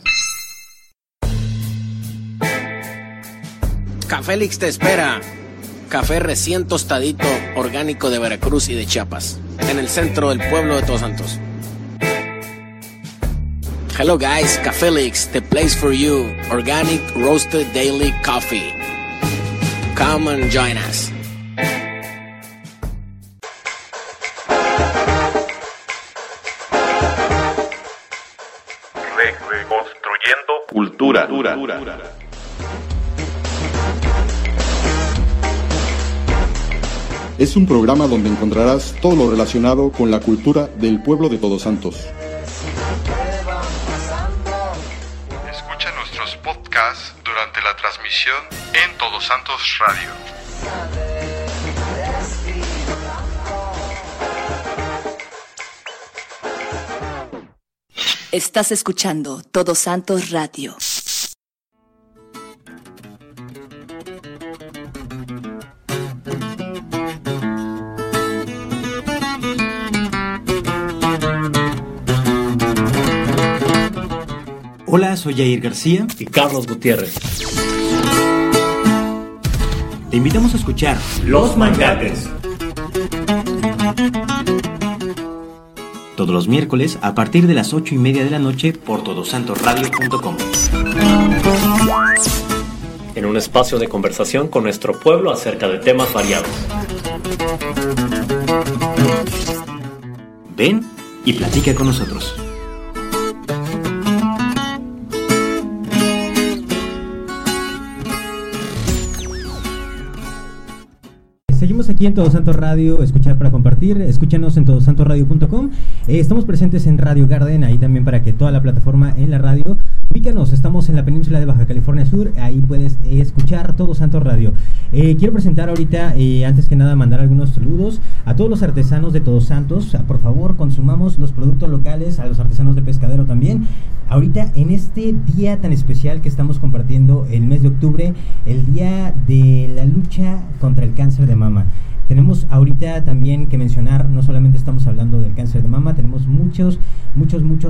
Cafélix te espera. Café recién tostadito, orgánico de Veracruz y de Chiapas, en el centro del pueblo de Todos Santos. Hello guys, Cafélix, the place for you. Organic roasted daily coffee. Come and join us. Reconstruyendo cultura. Es un programa donde encontrarás todo lo relacionado con la cultura del pueblo de Todos Santos. Escucha nuestros podcasts durante la transmisión en Todos Santos Radio. Estás escuchando Todos Santos Radio. Hola, soy Jair García y Carlos Gutiérrez. Te invitamos a escuchar Los Mangates. Todos los miércoles a partir de las ocho y media de la noche por todos santos radio punto com. En un espacio de conversación con nuestro pueblo acerca de temas variados. Ven y platica con nosotros. Seguimos aquí en Todos Santos Radio, escuchar para compartir, escúchanos en todos santos radio punto com. Eh, estamos presentes en Radio Garden, ahí también para que toda la plataforma en la radio. Ubícanos, estamos en la península de Baja California Sur, ahí puedes eh, escuchar Todos Santos Radio. Eh, quiero presentar ahorita, eh, antes que nada, mandar algunos saludos a todos los artesanos de Todos Santos. Ah, por favor, consumamos los productos locales, a los artesanos de Pescadero también. Ahorita, en este día tan especial que estamos compartiendo, el mes de octubre, el día de la lucha contra el cáncer de mama. Tenemos ahorita también que mencionar, no solamente estamos hablando del cáncer de mama, tenemos muchos, muchos, muchos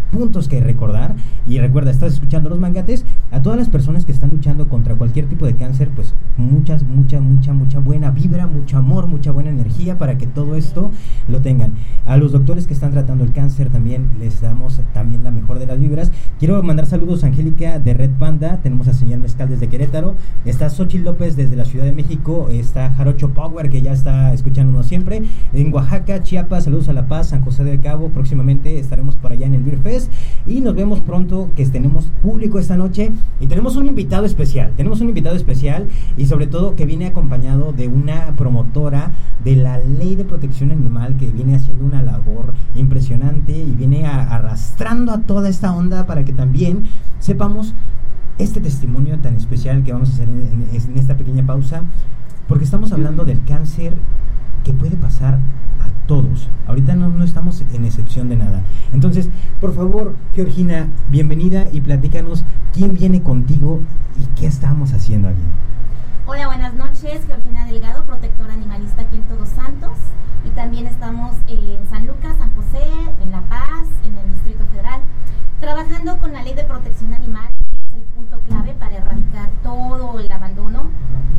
puntos que recordar. Y recuerda, estás escuchando Los Mangates. A todas las personas que están luchando contra cualquier tipo de cáncer, pues muchas, mucha, mucha, mucha buena vibra, mucho amor, mucha buena energía para que todo esto lo tengan. A los doctores que están tratando el cáncer también les damos también la mejor de las vibras. Quiero mandar saludos a Angélica de Red Panda, tenemos a Señor Mezcal desde Querétaro, está Xochitl López desde la Ciudad de México, está Jarocho Power que ya está escuchándonos siempre, en Oaxaca, Chiapas, saludos a La Paz, San José del Cabo, próximamente estaremos por allá en el Beer Fest y nos vemos pronto, que tenemos público esta noche y tenemos un invitado especial, tenemos un invitado especial y sobre todo que viene acompañado de una promotora de la Ley de Protección Animal que viene haciendo una labor impresionante y viene a, arrastrando a toda esta onda para que también sepamos este testimonio tan especial que vamos a hacer en, en, en esta pequeña pausa, porque estamos hablando del cáncer que puede pasar a todos. Ahorita no, no estamos en excepción de nada. Entonces, por favor, Georgina, bienvenida y platícanos quién viene contigo y qué estamos haciendo aquí. Hola, buenas noches, Georgina Delgado, protectora animalista aquí en Todos Santos, y también estamos en San Lucas, San José, en La Paz, en el Distrito Federal, trabajando con la Ley de Protección Animal, que es el punto clave para erradicar todo el abandono.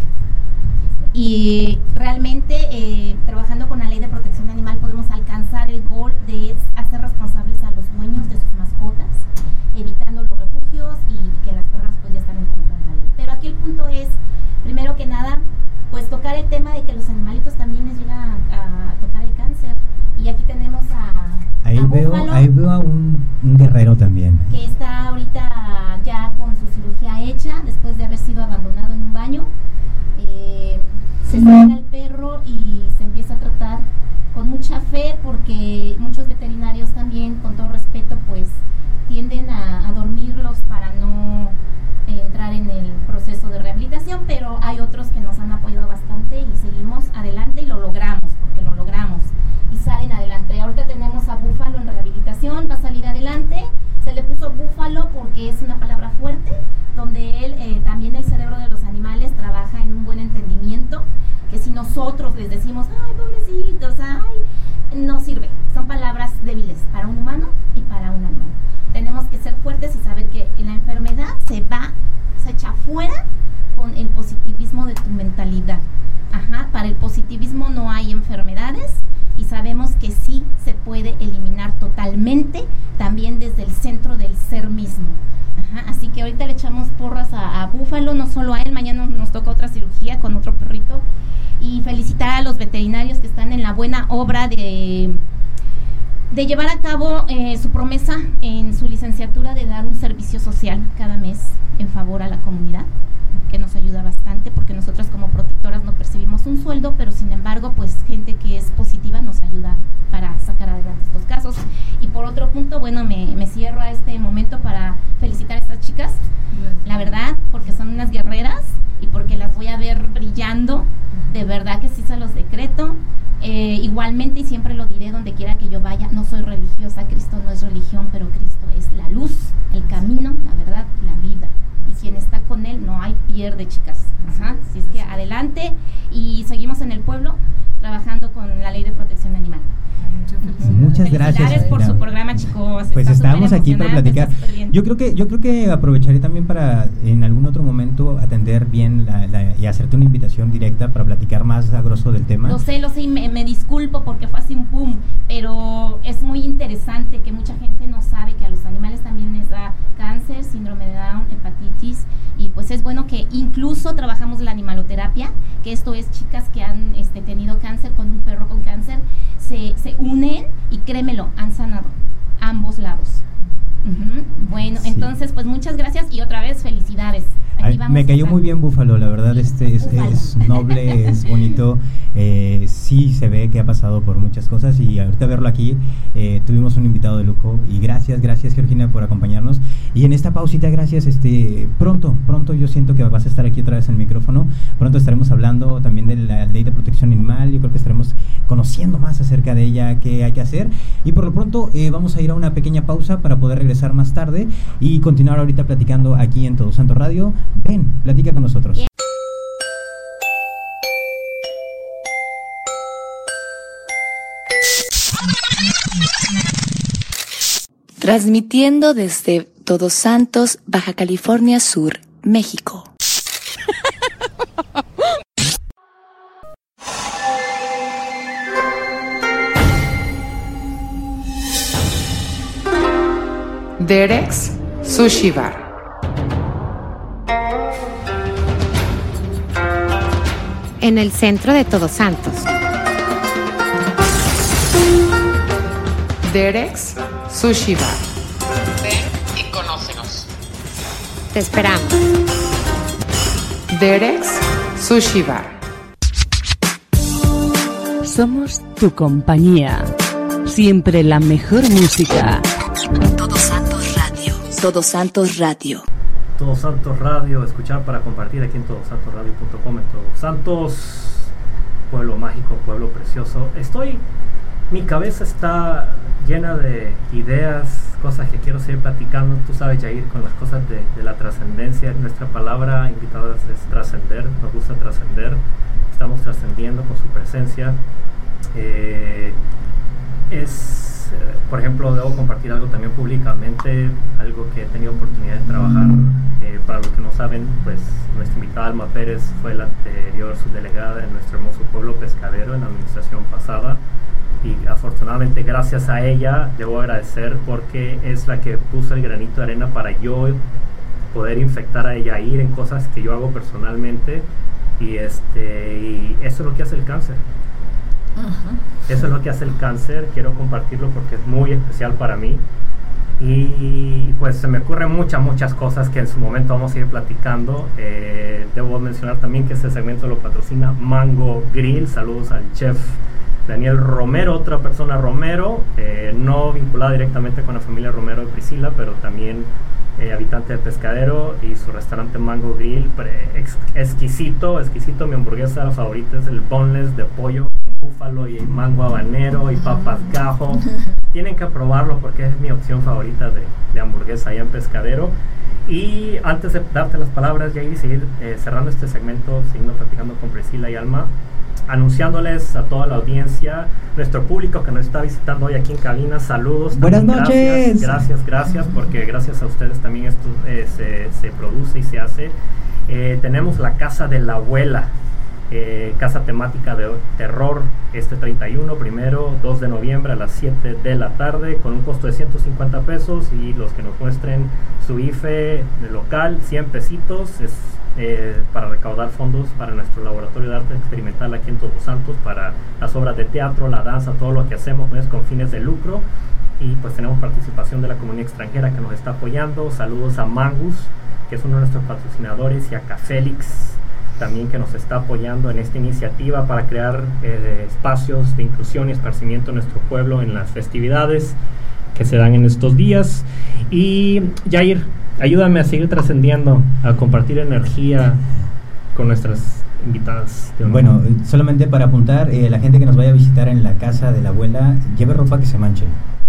Y realmente eh, trabajando con la Ley de Protección Animal podemos alcanzar el gol de hacer responsables a los dueños de sus mascotas, evitando los refugios y que las perras pues ya están en contra de la ley. Pero aquí el punto es, primero que nada, pues tocar el tema de que los animalitos también les llega a, a tocar el cáncer. Y aquí tenemos a, ahí a veo, Búfalo, ahí veo a un, un guerrero también. que está ahorita ya con su cirugía hecha después de haber sido abandonado en un baño. Eh, se saca el perro y se empieza a tratar con mucha fe, porque muchos veterinarios también, con todo respeto, pues tienden a, a dormirlos para no eh, entrar en el proceso de rehabilitación, pero hay otros que nos han apoyado bastante y seguimos adelante y lo logramos, porque lo logramos y salen adelante. Ahorita tenemos a Búfalo en rehabilitación, va a salir adelante. Se le puso Búfalo porque es una palabra fuerte, donde él, eh, también el cerebro de los animales trabaja en un buen entendimiento, que si nosotros les decimos, ay, pobrecitos, ay, no sirve. Son palabras débiles para un humano y para un animal. Tenemos que ser fuertes y saber que la enfermedad se va, se echa fuera con el positivismo de tu mentalidad. Ajá, para el positivismo no hay enfermedades y sabemos que sí se puede eliminar totalmente, también desde el centro del ser mismo. Ajá, así que ahorita le echamos porras a, a Búfalo, no solo a él, mañana nos toca otra cirugía con otro perrito, y felicitar a los veterinarios que están en la buena obra de, de llevar a cabo eh, su promesa en su licenciatura de dar un servicio social cada mes en favor a la comunidad, que nos ayuda bastante, porque nosotras como protectoras no percibimos un sueldo, pero sin embargo, pues gente que es positiva nos ayuda para sacar adelante estos casos. Y por otro punto, bueno, me, me cierro a este momento para felicitar a estas chicas, la verdad, porque son unas guerreras y porque las voy a ver brillando, de verdad que sí se los decreto. Eh, igualmente, y siempre lo diré donde quiera que yo vaya, no soy religiosa, Cristo no es religión, pero Cristo es la luz, el camino, la verdad, la vida. Y quien está con él no hay pierde, chicas. Ajá. Así es que adelante, y seguimos en el pueblo trabajando con la Ley de Protección Animal. Muchas gracias por su programa, chicos. Pues está estamos aquí para platicar. Yo creo que yo creo que aprovecharé también para en algún otro momento atender bien la, la, y hacerte una invitación directa para platicar más a grosso del tema. Lo sé, lo sé, y me, me disculpo porque fue así un pum, pero es muy interesante que mucha gente no sabe que a los animales también les da cáncer, síndrome de Down, hepatitis, y pues es bueno que incluso trabajamos la animaloterapia, que esto es chicas que han este, tenido cáncer con un perro con cáncer, se, se unen y créemelo, han sanado ambos lados. Uh-huh. Bueno, sí. Entonces pues muchas gracias y otra vez felicidades. Aquí vamos. Me cayó muy bien Búfalo, la verdad, este es, es noble, es bonito, eh, sí se ve que ha pasado por muchas cosas y ahorita verlo aquí, eh, tuvimos un invitado de lujo y gracias, gracias Georgina por acompañarnos y en esta pausita gracias, este pronto, pronto yo siento que vas a estar aquí otra vez en el micrófono, pronto estaremos hablando también de la Ley de Protección Animal, yo creo que estaremos conociendo más acerca de ella, qué hay que hacer y por lo pronto eh, vamos a ir a una pequeña pausa para poder regresar más tarde y continuar ahorita platicando aquí en Todos Santos Radio. Ven, platica con nosotros. Transmitiendo desde Todos Santos, Baja California Sur, México. Derek's Sushi Bar. En el centro de Todos Santos. Derek's Sushi Bar. Ven y conócenos. Te esperamos. Derek's Sushi Bar. Somos tu compañía. Siempre la mejor música. Todos Santos Radio. Todos Santos Radio. Todos Santos Radio, escuchar para compartir aquí en todos santos radio punto com, en Todos Santos, pueblo mágico, pueblo precioso. Estoy, mi cabeza está llena de ideas, cosas que quiero seguir platicando. Tú sabes, Yair, con las cosas de, de la trascendencia. Nuestra palabra invitada es trascender, nos gusta trascender. Estamos trascendiendo con su presencia. Eh, es, por ejemplo, debo compartir algo también públicamente, algo que he tenido oportunidad de trabajar. Eh, para los que no saben, pues nuestra invitada Alma Pérez fue la anterior subdelegada en nuestro hermoso pueblo pescadero en la administración pasada, y afortunadamente gracias a ella debo agradecer, porque es la que puso el granito de arena para yo poder infectar a ella, ir en cosas que yo hago personalmente, y este y eso es lo que hace el cáncer. Uh-huh. Eso es lo que hace el cáncer. Quiero compartirlo porque es muy especial para mí. Y pues se me ocurren muchas, muchas cosas que en su momento vamos a ir platicando. Eh, debo mencionar también que este segmento lo patrocina Mango Grill. Saludos al chef Daniel Romero, otra persona Romero, eh, no vinculada directamente con la familia Romero de Priscila, pero también eh, habitante de Pescadero, y su restaurante Mango Grill, pre, ex, exquisito, exquisito. Mi hamburguesa favorita es el boneless de pollo, búfalo y mango habanero y papas gajo. Tienen que probarlo porque es mi opción favorita de, de hamburguesa allá en Pescadero. Y antes de darte las palabras, ya y seguir eh, cerrando este segmento, siguiendo platicando con Priscila y Alma, anunciándoles a toda la audiencia, nuestro público que nos está visitando hoy aquí en cabina, saludos. Buenas noches. Gracias, gracias, gracias, porque gracias a ustedes también esto eh, se, se produce y se hace. Eh, tenemos la Casa de la Abuela, eh, casa temática de terror, este treinta y uno, primero, dos de noviembre a las siete de la tarde, con un costo de ciento cincuenta pesos, y los que nos muestren su I F E de local, cien pesitos, es Eh, para recaudar fondos para nuestro laboratorio de arte experimental aquí en Todos Santos, para las obras de teatro, la danza, todo lo que hacemos no es con fines de lucro. Y pues tenemos participación de la comunidad extranjera que nos está apoyando. Saludos a Mangus, que es uno de nuestros patrocinadores, y a Cafélix también, que nos está apoyando en esta iniciativa para crear eh, espacios de inclusión y esparcimiento en nuestro pueblo en las festividades que se dan en estos días. Y Yair, ayúdame a seguir trascendiendo, a compartir energía con nuestras invitadas. Bueno, solamente para apuntar, eh, la gente que nos vaya a visitar en la Casa de la Abuela, lleve ropa que se manche.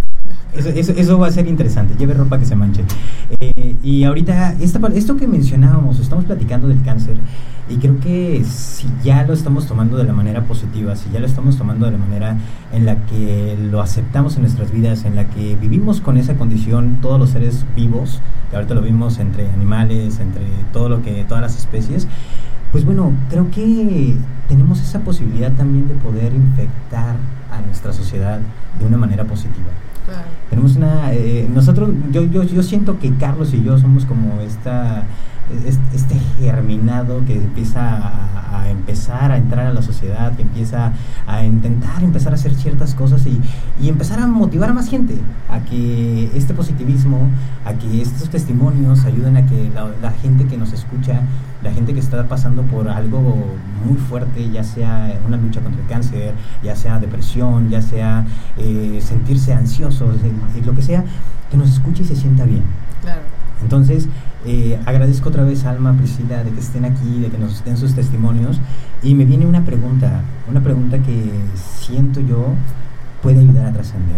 Eso, eso, eso va a ser interesante, lleve ropa que se manche. Eh, y ahorita, esta, esto que mencionábamos, estamos platicando del cáncer, y creo que si ya lo estamos tomando de la manera positiva, si ya lo estamos tomando de la manera en la que lo aceptamos en nuestras vidas, en la que vivimos con esa condición, todos los seres vivos, que ahorita lo vimos entre animales, entre todo lo que, todas las especies, pues bueno, creo que tenemos esa posibilidad también de poder infectar a nuestra sociedad de una manera positiva. Claro. Tenemos una, eh, nosotros, yo, yo, yo siento que Carlos y yo somos como esta, este germinado que empieza a, a empezar a entrar a la sociedad, que empieza a intentar empezar a hacer ciertas cosas y, y empezar a motivar a más gente a que este positivismo, a que estos testimonios ayuden a que la, la gente que nos escucha, la gente que está pasando por algo muy fuerte, ya sea una lucha contra el cáncer, ya sea depresión, ya sea eh, sentirse ansiosos, eh, lo que sea, que nos escuche y se sienta bien. Claro. Entonces, eh, agradezco otra vez a Alma, Priscila, de que estén aquí, de que nos den sus testimonios, y me viene una pregunta, una pregunta que siento yo puede ayudar a trascender.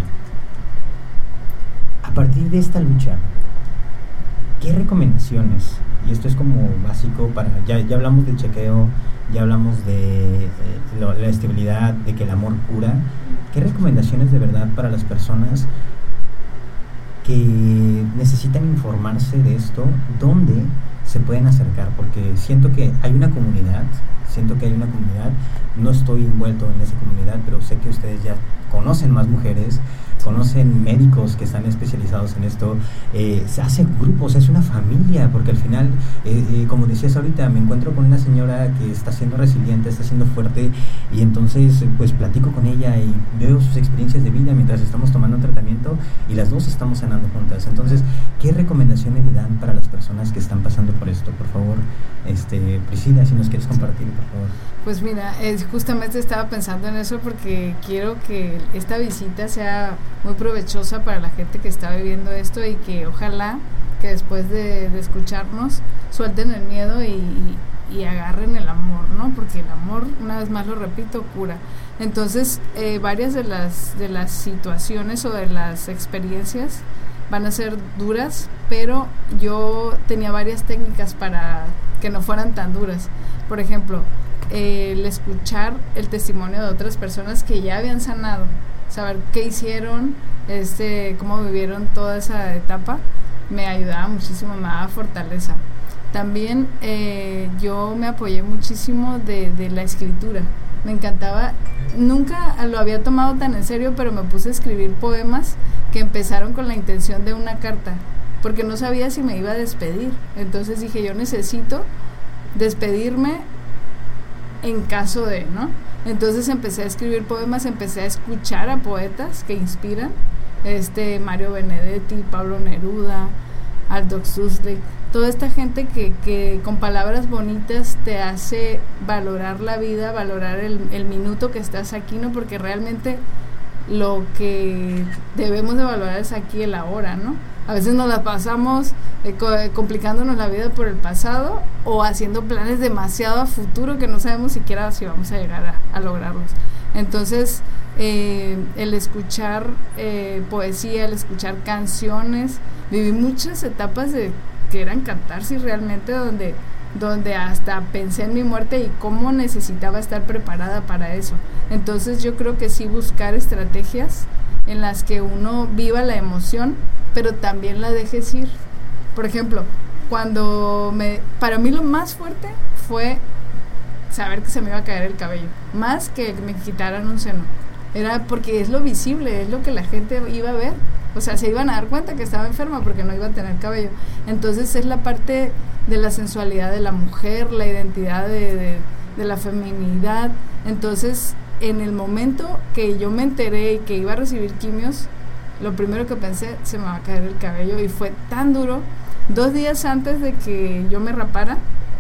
A partir de esta lucha, ¿qué recomendaciones? Y esto es como básico para, ya, ya hablamos del chequeo, ya hablamos de eh, lo, la estabilidad, de que el amor cura. ¿Qué recomendaciones de verdad para las personas que necesitan informarse de esto, ¿dónde se pueden acercar? Porque siento que hay una comunidad, siento que hay una comunidad, no estoy envuelto en esa comunidad, pero sé que ustedes ya conocen más mujeres, conocen médicos que están especializados en esto, eh, se hacen grupos, es una familia, porque al final, eh, eh, como decías ahorita, me encuentro con una señora que está siendo resiliente, está siendo fuerte, y entonces pues platico con ella y veo sus experiencias de vida mientras estamos tomando un tratamiento y las dos estamos sanando juntas. Entonces, ¿qué recomendaciones le dan para las personas que están pasando por esto? Por favor, este, Priscila, si nos quieres compartir, por favor. Pues mira, es, justamente estaba pensando en eso porque quiero que esta visita sea muy provechosa para la gente que está viviendo esto y que ojalá que después de, de escucharnos suelten el miedo y, y, y agarren el amor, ¿no? Porque el amor, una vez más lo repito, cura. Entonces, eh, varias de las, de las situaciones o de las experiencias van a ser duras, pero yo tenía varias técnicas para que no fueran tan duras. Por ejemplo, eh, el escuchar el testimonio de otras personas que ya habían sanado, saber qué hicieron, este, cómo vivieron toda esa etapa, me ayudaba muchísimo, me daba fortaleza. También eh, yo me apoyé muchísimo de, de la escritura, me encantaba, nunca lo había tomado tan en serio, pero me puse a escribir poemas que empezaron con la intención de una carta, porque no sabía si me iba a despedir. Entonces dije, yo necesito despedirme en caso de, ¿no? Entonces empecé a escribir poemas, empecé a escuchar a poetas que inspiran, este Mario Benedetti, Pablo Neruda, Aldous Huxley, toda esta gente que, que con palabras bonitas te hace valorar la vida, valorar el, el minuto que estás aquí, ¿no? Porque realmente lo que debemos de valorar es aquí el ahora, ¿no? A veces nos la pasamos eh, co- complicándonos la vida por el pasado o haciendo planes demasiado a futuro que no sabemos siquiera si vamos a llegar a, a lograrlos. Entonces, eh, el escuchar eh, poesía, el escuchar canciones, viví muchas etapas de que eran catarsis realmente, donde, donde hasta pensé en mi muerte y cómo necesitaba estar preparada para eso. Entonces yo creo que sí buscar estrategias en las que uno viva la emoción, pero también la dejes ir. Por ejemplo, cuando me, para mí lo más fuerte fue saber que se me iba a caer el cabello, más que me quitaran un seno. Era porque es lo visible, es lo que la gente iba a ver. O sea, se iban a dar cuenta que estaba enferma porque no iba a tener cabello. Entonces es la parte de la sensualidad de la mujer, la identidad de, de, de la feminidad. Entonces, en el momento que yo me enteré y que iba a recibir quimios, lo primero que pensé, se me va a caer el cabello, y fue tan duro. Dos días antes de que yo me rapara,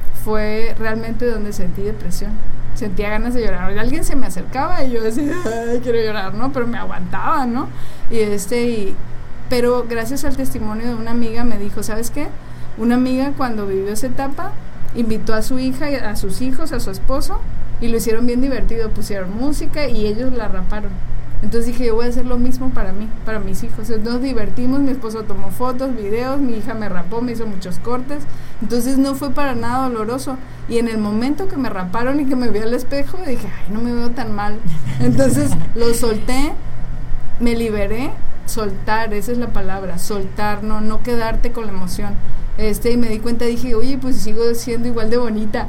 fue realmente donde sentí depresión. Sentía ganas de llorar. Alguien se me acercaba y yo decía, ay, quiero llorar, ¿no? Pero me aguantaba, ¿no? Y este, y, pero gracias al testimonio de una amiga me dijo, ¿sabes qué? Una amiga cuando vivió esa etapa, invitó a su hija, a sus hijos, a su esposo, y lo hicieron bien divertido, pusieron música y ellos la raparon. Entonces dije, yo voy a hacer lo mismo para mí, para mis hijos. Entonces nos divertimos, mi esposo tomó fotos, videos, mi hija me rapó, me hizo muchos cortes. Entonces no fue para nada doloroso. Y en el momento que me raparon y que me vi al espejo, dije, ay, no me veo tan mal. Entonces lo solté, me liberé, soltar, esa es la palabra, soltar, no, no quedarte con la emoción. Este, y me di cuenta, dije, oye, pues sigo siendo igual de bonita.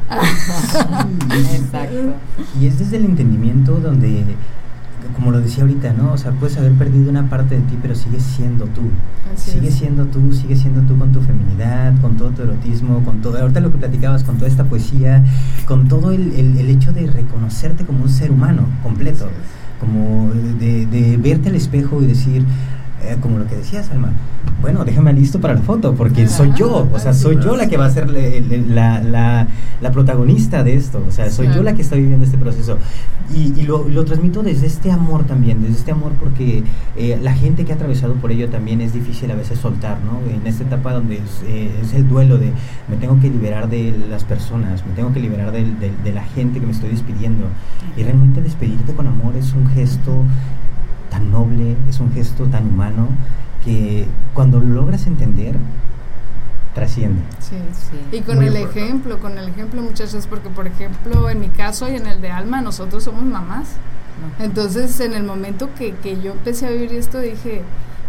Exacto. Y es desde el entendimiento donde, como lo decía ahorita, ¿no? O sea, puedes haber perdido una parte de ti, pero sigues siendo tú. Así sigues es. siendo tú, sigues siendo tú con tu feminidad, con todo tu erotismo, con todo, ahorita lo que platicabas, con toda esta poesía, con todo el, el, el hecho de reconocerte como un ser humano completo, como de, de verte al espejo y decir, eh, como lo que decías, Alma, bueno, déjame listo para la foto, porque Ajá, soy yo, o sea, soy yo la que va a ser la, la, la protagonista de esto, o sea, soy sí. yo la que está viviendo este proceso. Y, y lo, lo transmito desde este amor también, desde este amor porque eh, la gente que ha atravesado por ello también es difícil a veces soltar, ¿no? En esta etapa donde es, eh, es el duelo de me tengo que liberar de las personas, me tengo que liberar de, de, de la gente que me estoy despidiendo. Y realmente despedirte con amor es un gesto tan noble, es un gesto tan humano que cuando lo logras entender, trasciende. Sí, sí. Y con Muy el importante. ejemplo, con el ejemplo, muchachos, porque por ejemplo en mi caso y en el de Alma, nosotros somos mamás. No. Entonces en el momento que, que yo empecé a vivir esto, dije,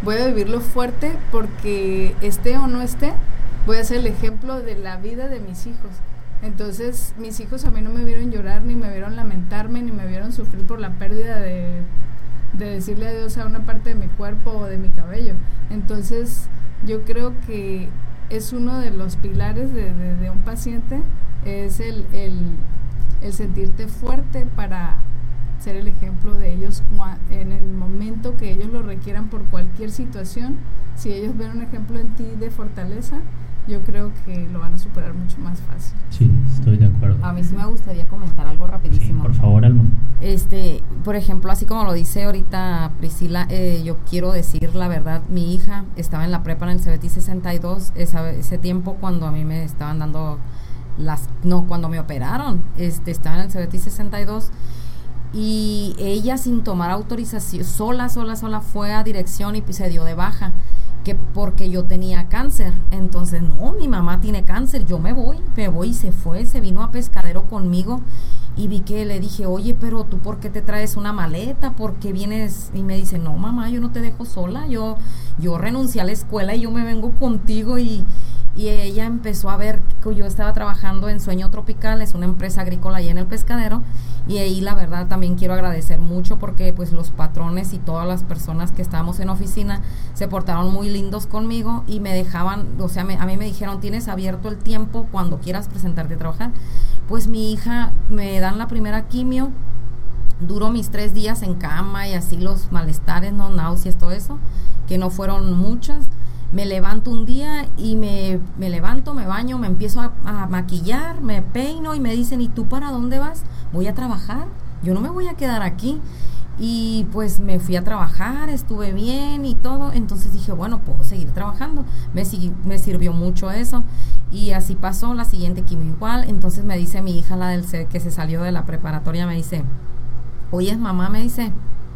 voy a vivirlo fuerte porque esté o no esté, voy a ser el ejemplo de la vida de mis hijos. Entonces, mis hijos a mí no me vieron llorar, ni me vieron lamentarme, ni me vieron sufrir por la pérdida de, de decirle adiós a una parte de mi cuerpo o de mi cabello. Entonces, yo creo que es uno de los pilares de, de, de un paciente, es el, el, el sentirte fuerte para ser el ejemplo de ellos en el momento que ellos lo requieran por cualquier situación. Si ellos ven un ejemplo en ti de fortaleza, yo creo que lo van a superar mucho más fácil. Sí, estoy de acuerdo. A mí sí me gustaría comentar algo rapidísimo. Sí, por favor, Alma. Este, por ejemplo, así como lo dice ahorita Priscila, eh, yo quiero decir la verdad, mi hija estaba en la prepa en el C B T sesenta y dos, esa, ese tiempo cuando a mí me estaban dando las, no, cuando me operaron, este, estaba en el C B T sesenta y dos, y ella sin tomar autorización, sola, sola, sola fue a dirección y se dio de baja, que porque yo tenía cáncer. Entonces, no, mi mamá tiene cáncer, yo me voy, me voy, y se fue, se vino a Pescadero conmigo, y vi que le dije, oye, pero tú ¿por qué te traes una maleta? ¿Por qué vienes? Y me dice, no, mamá, yo no te dejo sola, yo, yo renuncié a la escuela y yo me vengo contigo. Y, y ella empezó a ver que yo estaba trabajando en Sueño Tropical, es una empresa agrícola allá en el Pescadero, y ahí la verdad también quiero agradecer mucho porque pues los patrones y todas las personas que estábamos en oficina se portaron muy lindos conmigo y me dejaban, o sea, me, a mí me dijeron, tienes abierto el tiempo cuando quieras presentarte a trabajar. Pues mi hija, me dan la primera quimio, duró mis tres días en cama y así los malestares, no, náuseas, todo eso, que no fueron muchas. Me levanto un día y me, me levanto, me baño, me empiezo a, a maquillar, me peino y me dicen, ¿y tú para dónde vas? Voy a trabajar, yo no me voy a quedar aquí. Y pues me fui a trabajar, estuve bien y todo, entonces dije, bueno, puedo seguir trabajando. Me, me sirvió mucho eso y así pasó. La siguiente quimio igual. Entonces me dice mi hija, la del C, que se salió de la preparatoria, me dice, oye, mamá, me dice,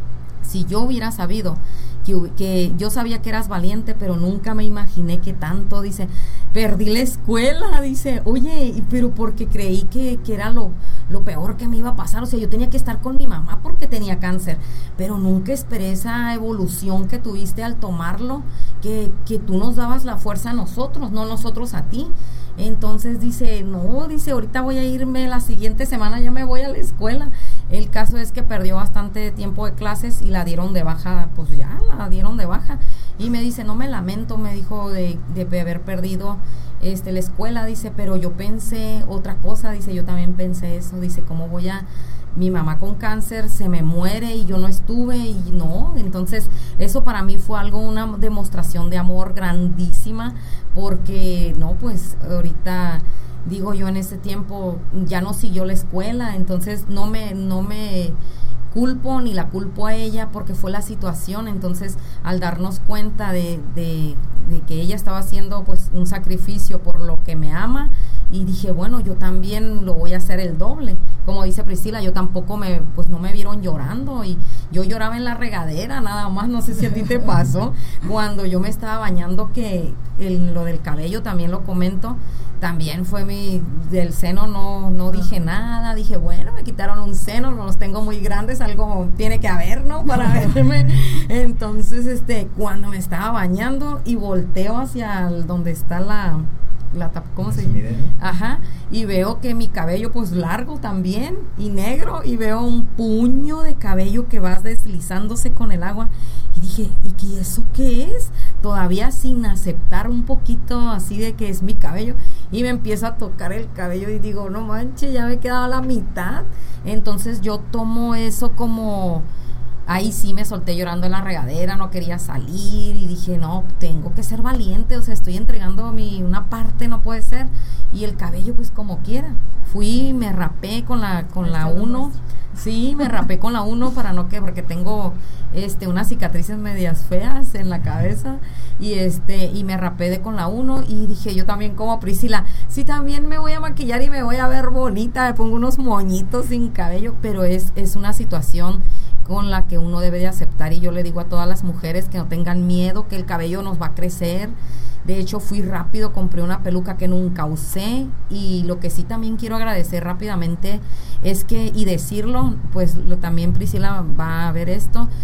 si yo hubiera sabido que, que yo sabía que eras valiente, pero nunca me imaginé que tanto, dice, perdí la escuela, dice, oye, pero porque creí que, que era lo, lo peor que me iba a pasar, o sea, yo tenía que estar con mi mamá porque tenía cáncer, pero nunca esperé esa evolución que tuviste al tomarlo, que, que tú nos dabas la fuerza a nosotros, no nosotros a ti. Entonces dice, no, dice, ahorita voy a irme, la siguiente semana ya me voy a la escuela. El caso es que perdió bastante tiempo de clases y la dieron de baja, pues ya, la dieron de baja. Y me dice, no me lamento, me dijo, de, de haber perdido este, la escuela, dice, pero yo pensé otra cosa, dice, yo también pensé eso, dice, ¿cómo voy a...? Mi mamá con cáncer se me muere y yo no estuve y no, entonces eso para mí fue algo, una demostración de amor grandísima, porque no, pues ahorita digo yo en ese tiempo ya no siguió la escuela, entonces no me, no me culpo ni la culpo a ella porque fue la situación. Entonces al darnos cuenta de, de, de que ella estaba haciendo pues un sacrificio por lo que me ama, y dije, bueno, yo también lo voy a hacer el doble. Como dice Priscila, yo tampoco me, pues no me vieron llorando, y yo lloraba en la regadera nada más, no sé si a ti te pasó, cuando yo me estaba bañando, que el, lo del cabello también lo comento, también fue mi, del seno no, no dije nada, dije, bueno, me quitaron un seno, los tengo muy grandes, algo tiene que haber, ¿no? Para verme. Entonces, este, cuando me estaba bañando y volteo hacia el, donde está la... la ¿cómo se dice? Ajá, y veo que mi cabello pues largo también y negro, y veo un puño de cabello que va deslizándose con el agua, y dije, ¿y qué eso qué es? Todavía sin aceptar un poquito así de que es mi cabello, y me empiezo a tocar el cabello y digo, no manches, ya me he quedado a la mitad. Entonces yo tomo eso como... Ahí sí me solté llorando en la regadera, no quería salir y dije, no, tengo que ser valiente, o sea, estoy entregando mi una parte, no puede ser. Y el cabello pues como quiera. Fui, me rapé con la con la uno. Sí, me rapé con la uno para no que, porque tengo este unas cicatrices medias feas en la cabeza, y este y me rapé de con la uno, y dije yo también como Priscila, sí, también me voy a maquillar y me voy a ver bonita, me pongo unos moñitos sin cabello, pero es es una situación con la que uno debe de aceptar, y yo le digo a todas las mujeres que no tengan miedo, que el cabello nos va a crecer. De hecho, fui rápido, compré una peluca que nunca usé, y lo que sí también quiero agradecer rápidamente es que, y decirlo, pues lo, también Priscila va a ver esto,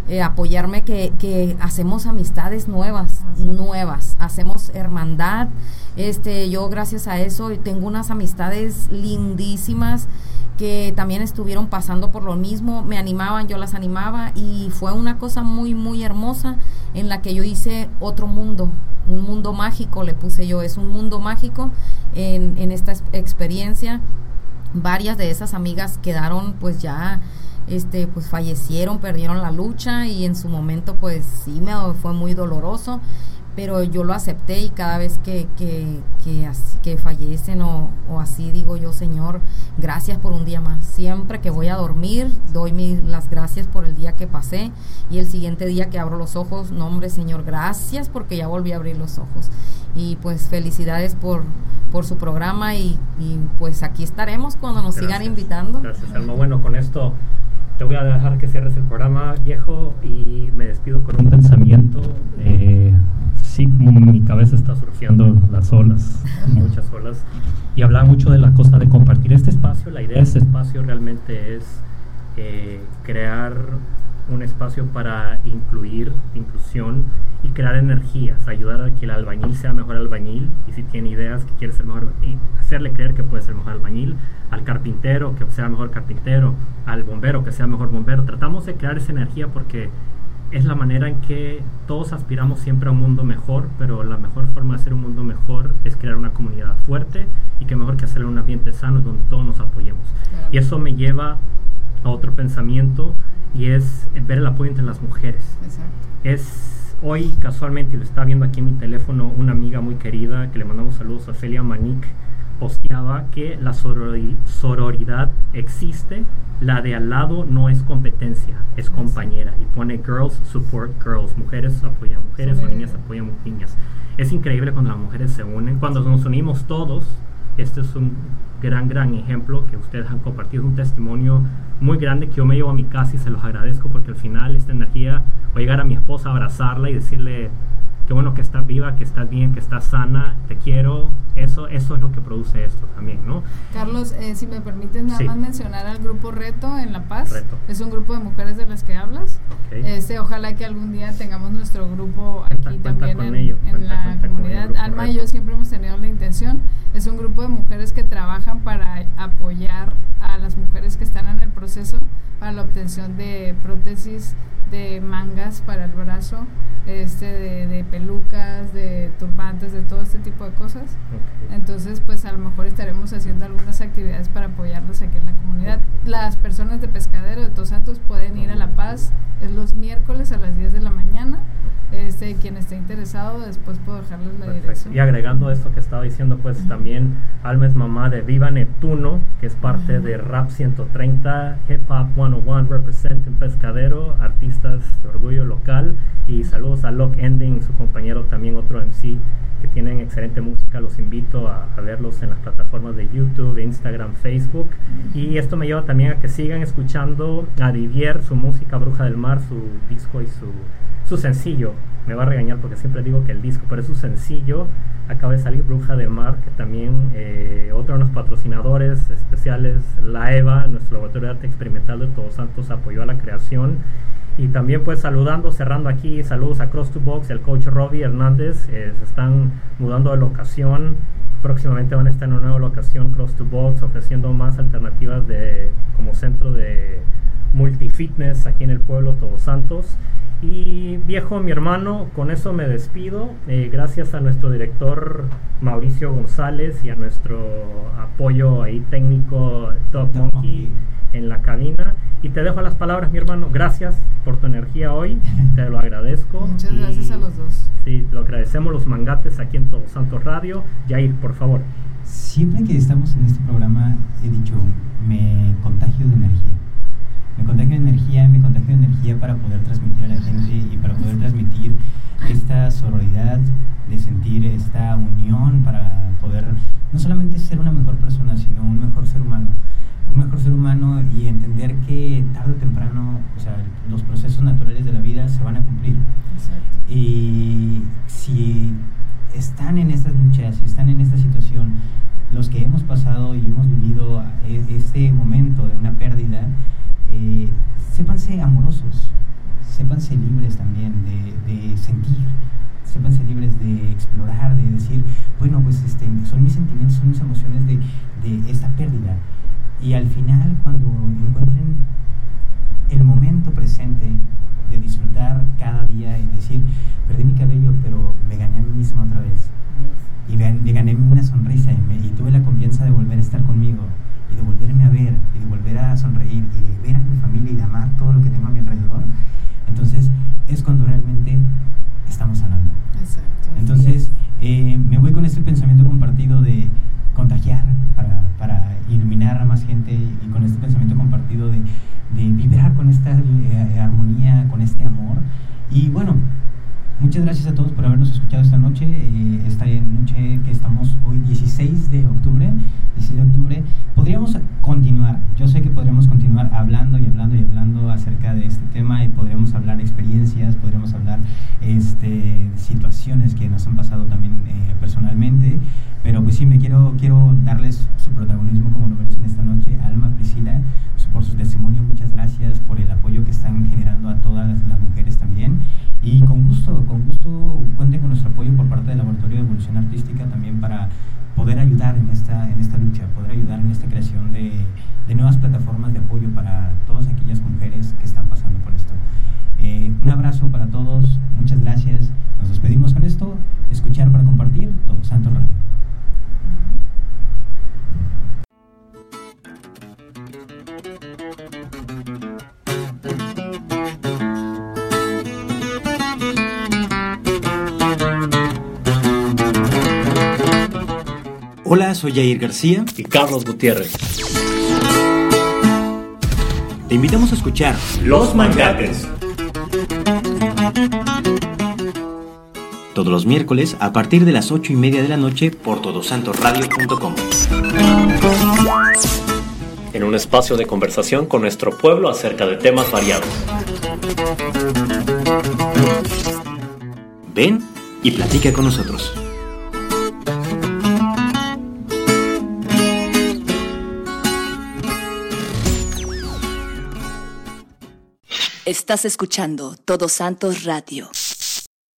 eh, apoyarme, que, que hacemos amistades nuevas, Así. nuevas, hacemos hermandad. Este, yo gracias a eso tengo unas amistades lindísimas que también estuvieron pasando por lo mismo, me animaban, yo las animaba, y fue una cosa muy, muy hermosa en la que yo hice otro mundo, un mundo mágico, le puse yo, es un mundo mágico en, en esta experiencia. Varias de esas amigas quedaron pues ya, este, pues fallecieron, perdieron la lucha, y en su momento pues sí me fue muy doloroso, pero yo lo acepté, y cada vez que que que, así, que fallecen o, o así, digo yo, Señor, gracias por un día más. Siempre que voy a dormir doy mi, las gracias por el día que pasé, y el siguiente día que abro los ojos, no hombre, Señor, gracias porque ya volví a abrir los ojos. Y pues felicidades por por su programa, y, y pues aquí estaremos cuando nos gracias. sigan invitando. Gracias, Alma. Bueno, con esto te voy a dejar que cierres el programa, viejo, y me despido con un pensamiento. Eh, sí, mi cabeza está surfeando las olas, muchas olas, y hablaba mucho de la cosa de compartir este espacio. La idea de este espacio realmente es eh, crear un espacio para incluir, inclusión, y crear energías, ayudar a que el albañil sea mejor albañil, y si tiene ideas que quiere ser mejor, y hacerle creer que puede ser mejor albañil, al carpintero que sea mejor carpintero, al bombero que sea mejor bombero. Tratamos de crear esa energía porque es la manera en que todos aspiramos siempre a un mundo mejor, pero la mejor forma de hacer un mundo mejor es crear una comunidad fuerte, y que mejor que hacer un ambiente sano donde todos nos apoyemos. Claro. Y eso me lleva a otro pensamiento, y es ver el apoyo entre las mujeres. Exacto. Es hoy, casualmente, y lo está viendo aquí en mi teléfono, una amiga muy querida, que le mandamos saludos, a Ofelia Manic, posteaba que la sorori- sororidad existe, la de al lado no es competencia, es compañera, y pone girls support girls, mujeres apoyan mujeres, sí. o niñas apoyan niñas. Es increíble cuando las mujeres se unen, cuando nos unimos todos. Este es un gran, gran ejemplo que ustedes han compartido, un testimonio muy grande que yo me llevo a mi casa, y se los agradezco, porque al final esta energía, voy a llegar a mi esposa a abrazarla y decirle qué bueno que estás viva, que estás bien, que estás sana, te quiero. Eso, eso es lo que produce esto también, ¿no? Carlos, eh, si me permites nada sí. más mencionar al grupo Reto en La Paz. Reto. Es un grupo de mujeres de las que hablas. Okay. Este, ojalá que algún día tengamos nuestro grupo aquí cuenta, también cuenta en, ello, en cuenta, la cuenta comunidad. Alma Reto. Y yo siempre hemos tenido la intención. Es un grupo de mujeres que trabajan para apoyar a las mujeres que están en el proceso para la obtención de prótesis, de mangas para el brazo, este de, de pelucas, de turbantes, de todo este tipo de cosas. Okay. Entonces pues a lo mejor estaremos haciendo algunas actividades para apoyarlos aquí en la comunidad. Okay. Las personas de Pescadero, de Todos Santos, pueden ir a La Paz, es los miércoles a las diez de la mañana. Este, quien esté interesado, después puedo dejarles la Perfecto. dirección. Y agregando esto que estaba diciendo, pues uh-huh. también Alma es mamá de Viva Neptuno, que es parte uh-huh. de Rap ciento treinta, Hip Hop ciento uno, Represent en Pescadero, artistas de orgullo local. Y saludos a Lock Ending, su compañero, también otro M C, que tienen excelente música. Los invito a, a verlos en las plataformas de YouTube, Instagram, Facebook. Uh-huh. Y esto me lleva también a que sigan escuchando a Divier, su música Bruja del Mar, su disco y su su sencillo. Me va a regañar porque siempre digo que el disco, pero es su sencillo. Acaba de salir Bruja de Mar, que también eh, otro de los patrocinadores especiales, la EVA, nuestro laboratorio de arte experimental de Todos Santos, apoyó a la creación. Y también pues saludando, cerrando aquí, saludos a Cross to Box y al coach Robbie Hernández. Eh, se están mudando de locación, próximamente van a estar en una nueva locación, Cross to Box, ofreciendo más alternativas de como centro de multifitness aquí en el pueblo Todos Santos. Y viejo, mi hermano, con eso me despido. Eh, gracias a nuestro director Mauricio González y a nuestro apoyo ahí técnico Top Monkey en la cabina. Y te dejo las palabras, mi hermano. Gracias por tu energía hoy, te lo agradezco. Muchas y, gracias a los dos. Sí, lo agradecemos los mangates aquí en Todos Santos Radio. Jair, por favor. Siempre que estamos en este programa he dicho, me contagio de energía. Me contagio de energía, me contagio de energía para poder transmitir a la gente y para poder transmitir esta sororidad, de sentir esta unión para poder no solamente ser una mejor persona, sino un mejor ser humano. Un mejor ser humano y entender que tarde o temprano, o sea, los procesos naturales de la vida se van a cumplir. Exacto. Y si están en estas luchas, si están en esta situación, los que hemos pasado y hemos vivido este momento de una pérdida, Eh, sépanse amorosos, sépanse sépanse libres también de, de sentir, sépanse libres de explorar, de decir, bueno, pues este, son mis sentimientos, son mis emociones de, de esta pérdida. Y al final, cuando encuentren el momento presente de disfrutar cada día y decir, perdí mi cabello, pero me gané a mí misma otra vez. Y me, me gané una sonrisa y, me, y tuve la confianza de volver a estar conmigo y de volverme a ver y de volver a sonreír y de ver a mi familia y de amar todo lo que tengo a mi alrededor. Entonces es cuando realmente estamos sanando. Exacto. Entonces eh, me voy con este pensamiento compartido de contagiar para, para iluminar a más gente y con este pensamiento compartido de, de vibrar con esta eh, armonía, con este amor. Y bueno, muchas gracias a todos por habernos escuchado esta noche, eh, esta noche que estamos hoy dieciséis de octubre, dieciséis de octubre. Podríamos continuar, yo sé que podríamos continuar hablando y hablando y hablando acerca de este tema y podríamos hablar experiencias, podríamos hablar este, situaciones que nos han pasado también eh, personalmente, pero pues sí, me quiero, quiero darles su protagonismo como lo merecen esta noche. Alma, Priscila, por su testimonio, muchas gracias por el apoyo que están generando a todas las, las mujeres también. Y con gusto, con gusto cuenten con nuestro apoyo por parte del Laboratorio de Evolución Artística también para poder ayudar en esta, en esta lucha, poder ayudar en esta creación de, de nuevas plataformas de apoyo para todas aquellas mujeres que están pasando por esto. Eh, un abrazo para todos, muchas gracias. Nos despedimos con esto. Escuchar para compartir, Todos Santos Radio. Hola, soy Jair García y Carlos Gutiérrez. Te invitamos a escuchar Los Mangates todos los miércoles a partir de las ocho y media de la noche por todos santos radio punto com. En un espacio de conversación con nuestro pueblo acerca de temas variados. Ven y platica con nosotros. Estás escuchando Todos Santos Radio.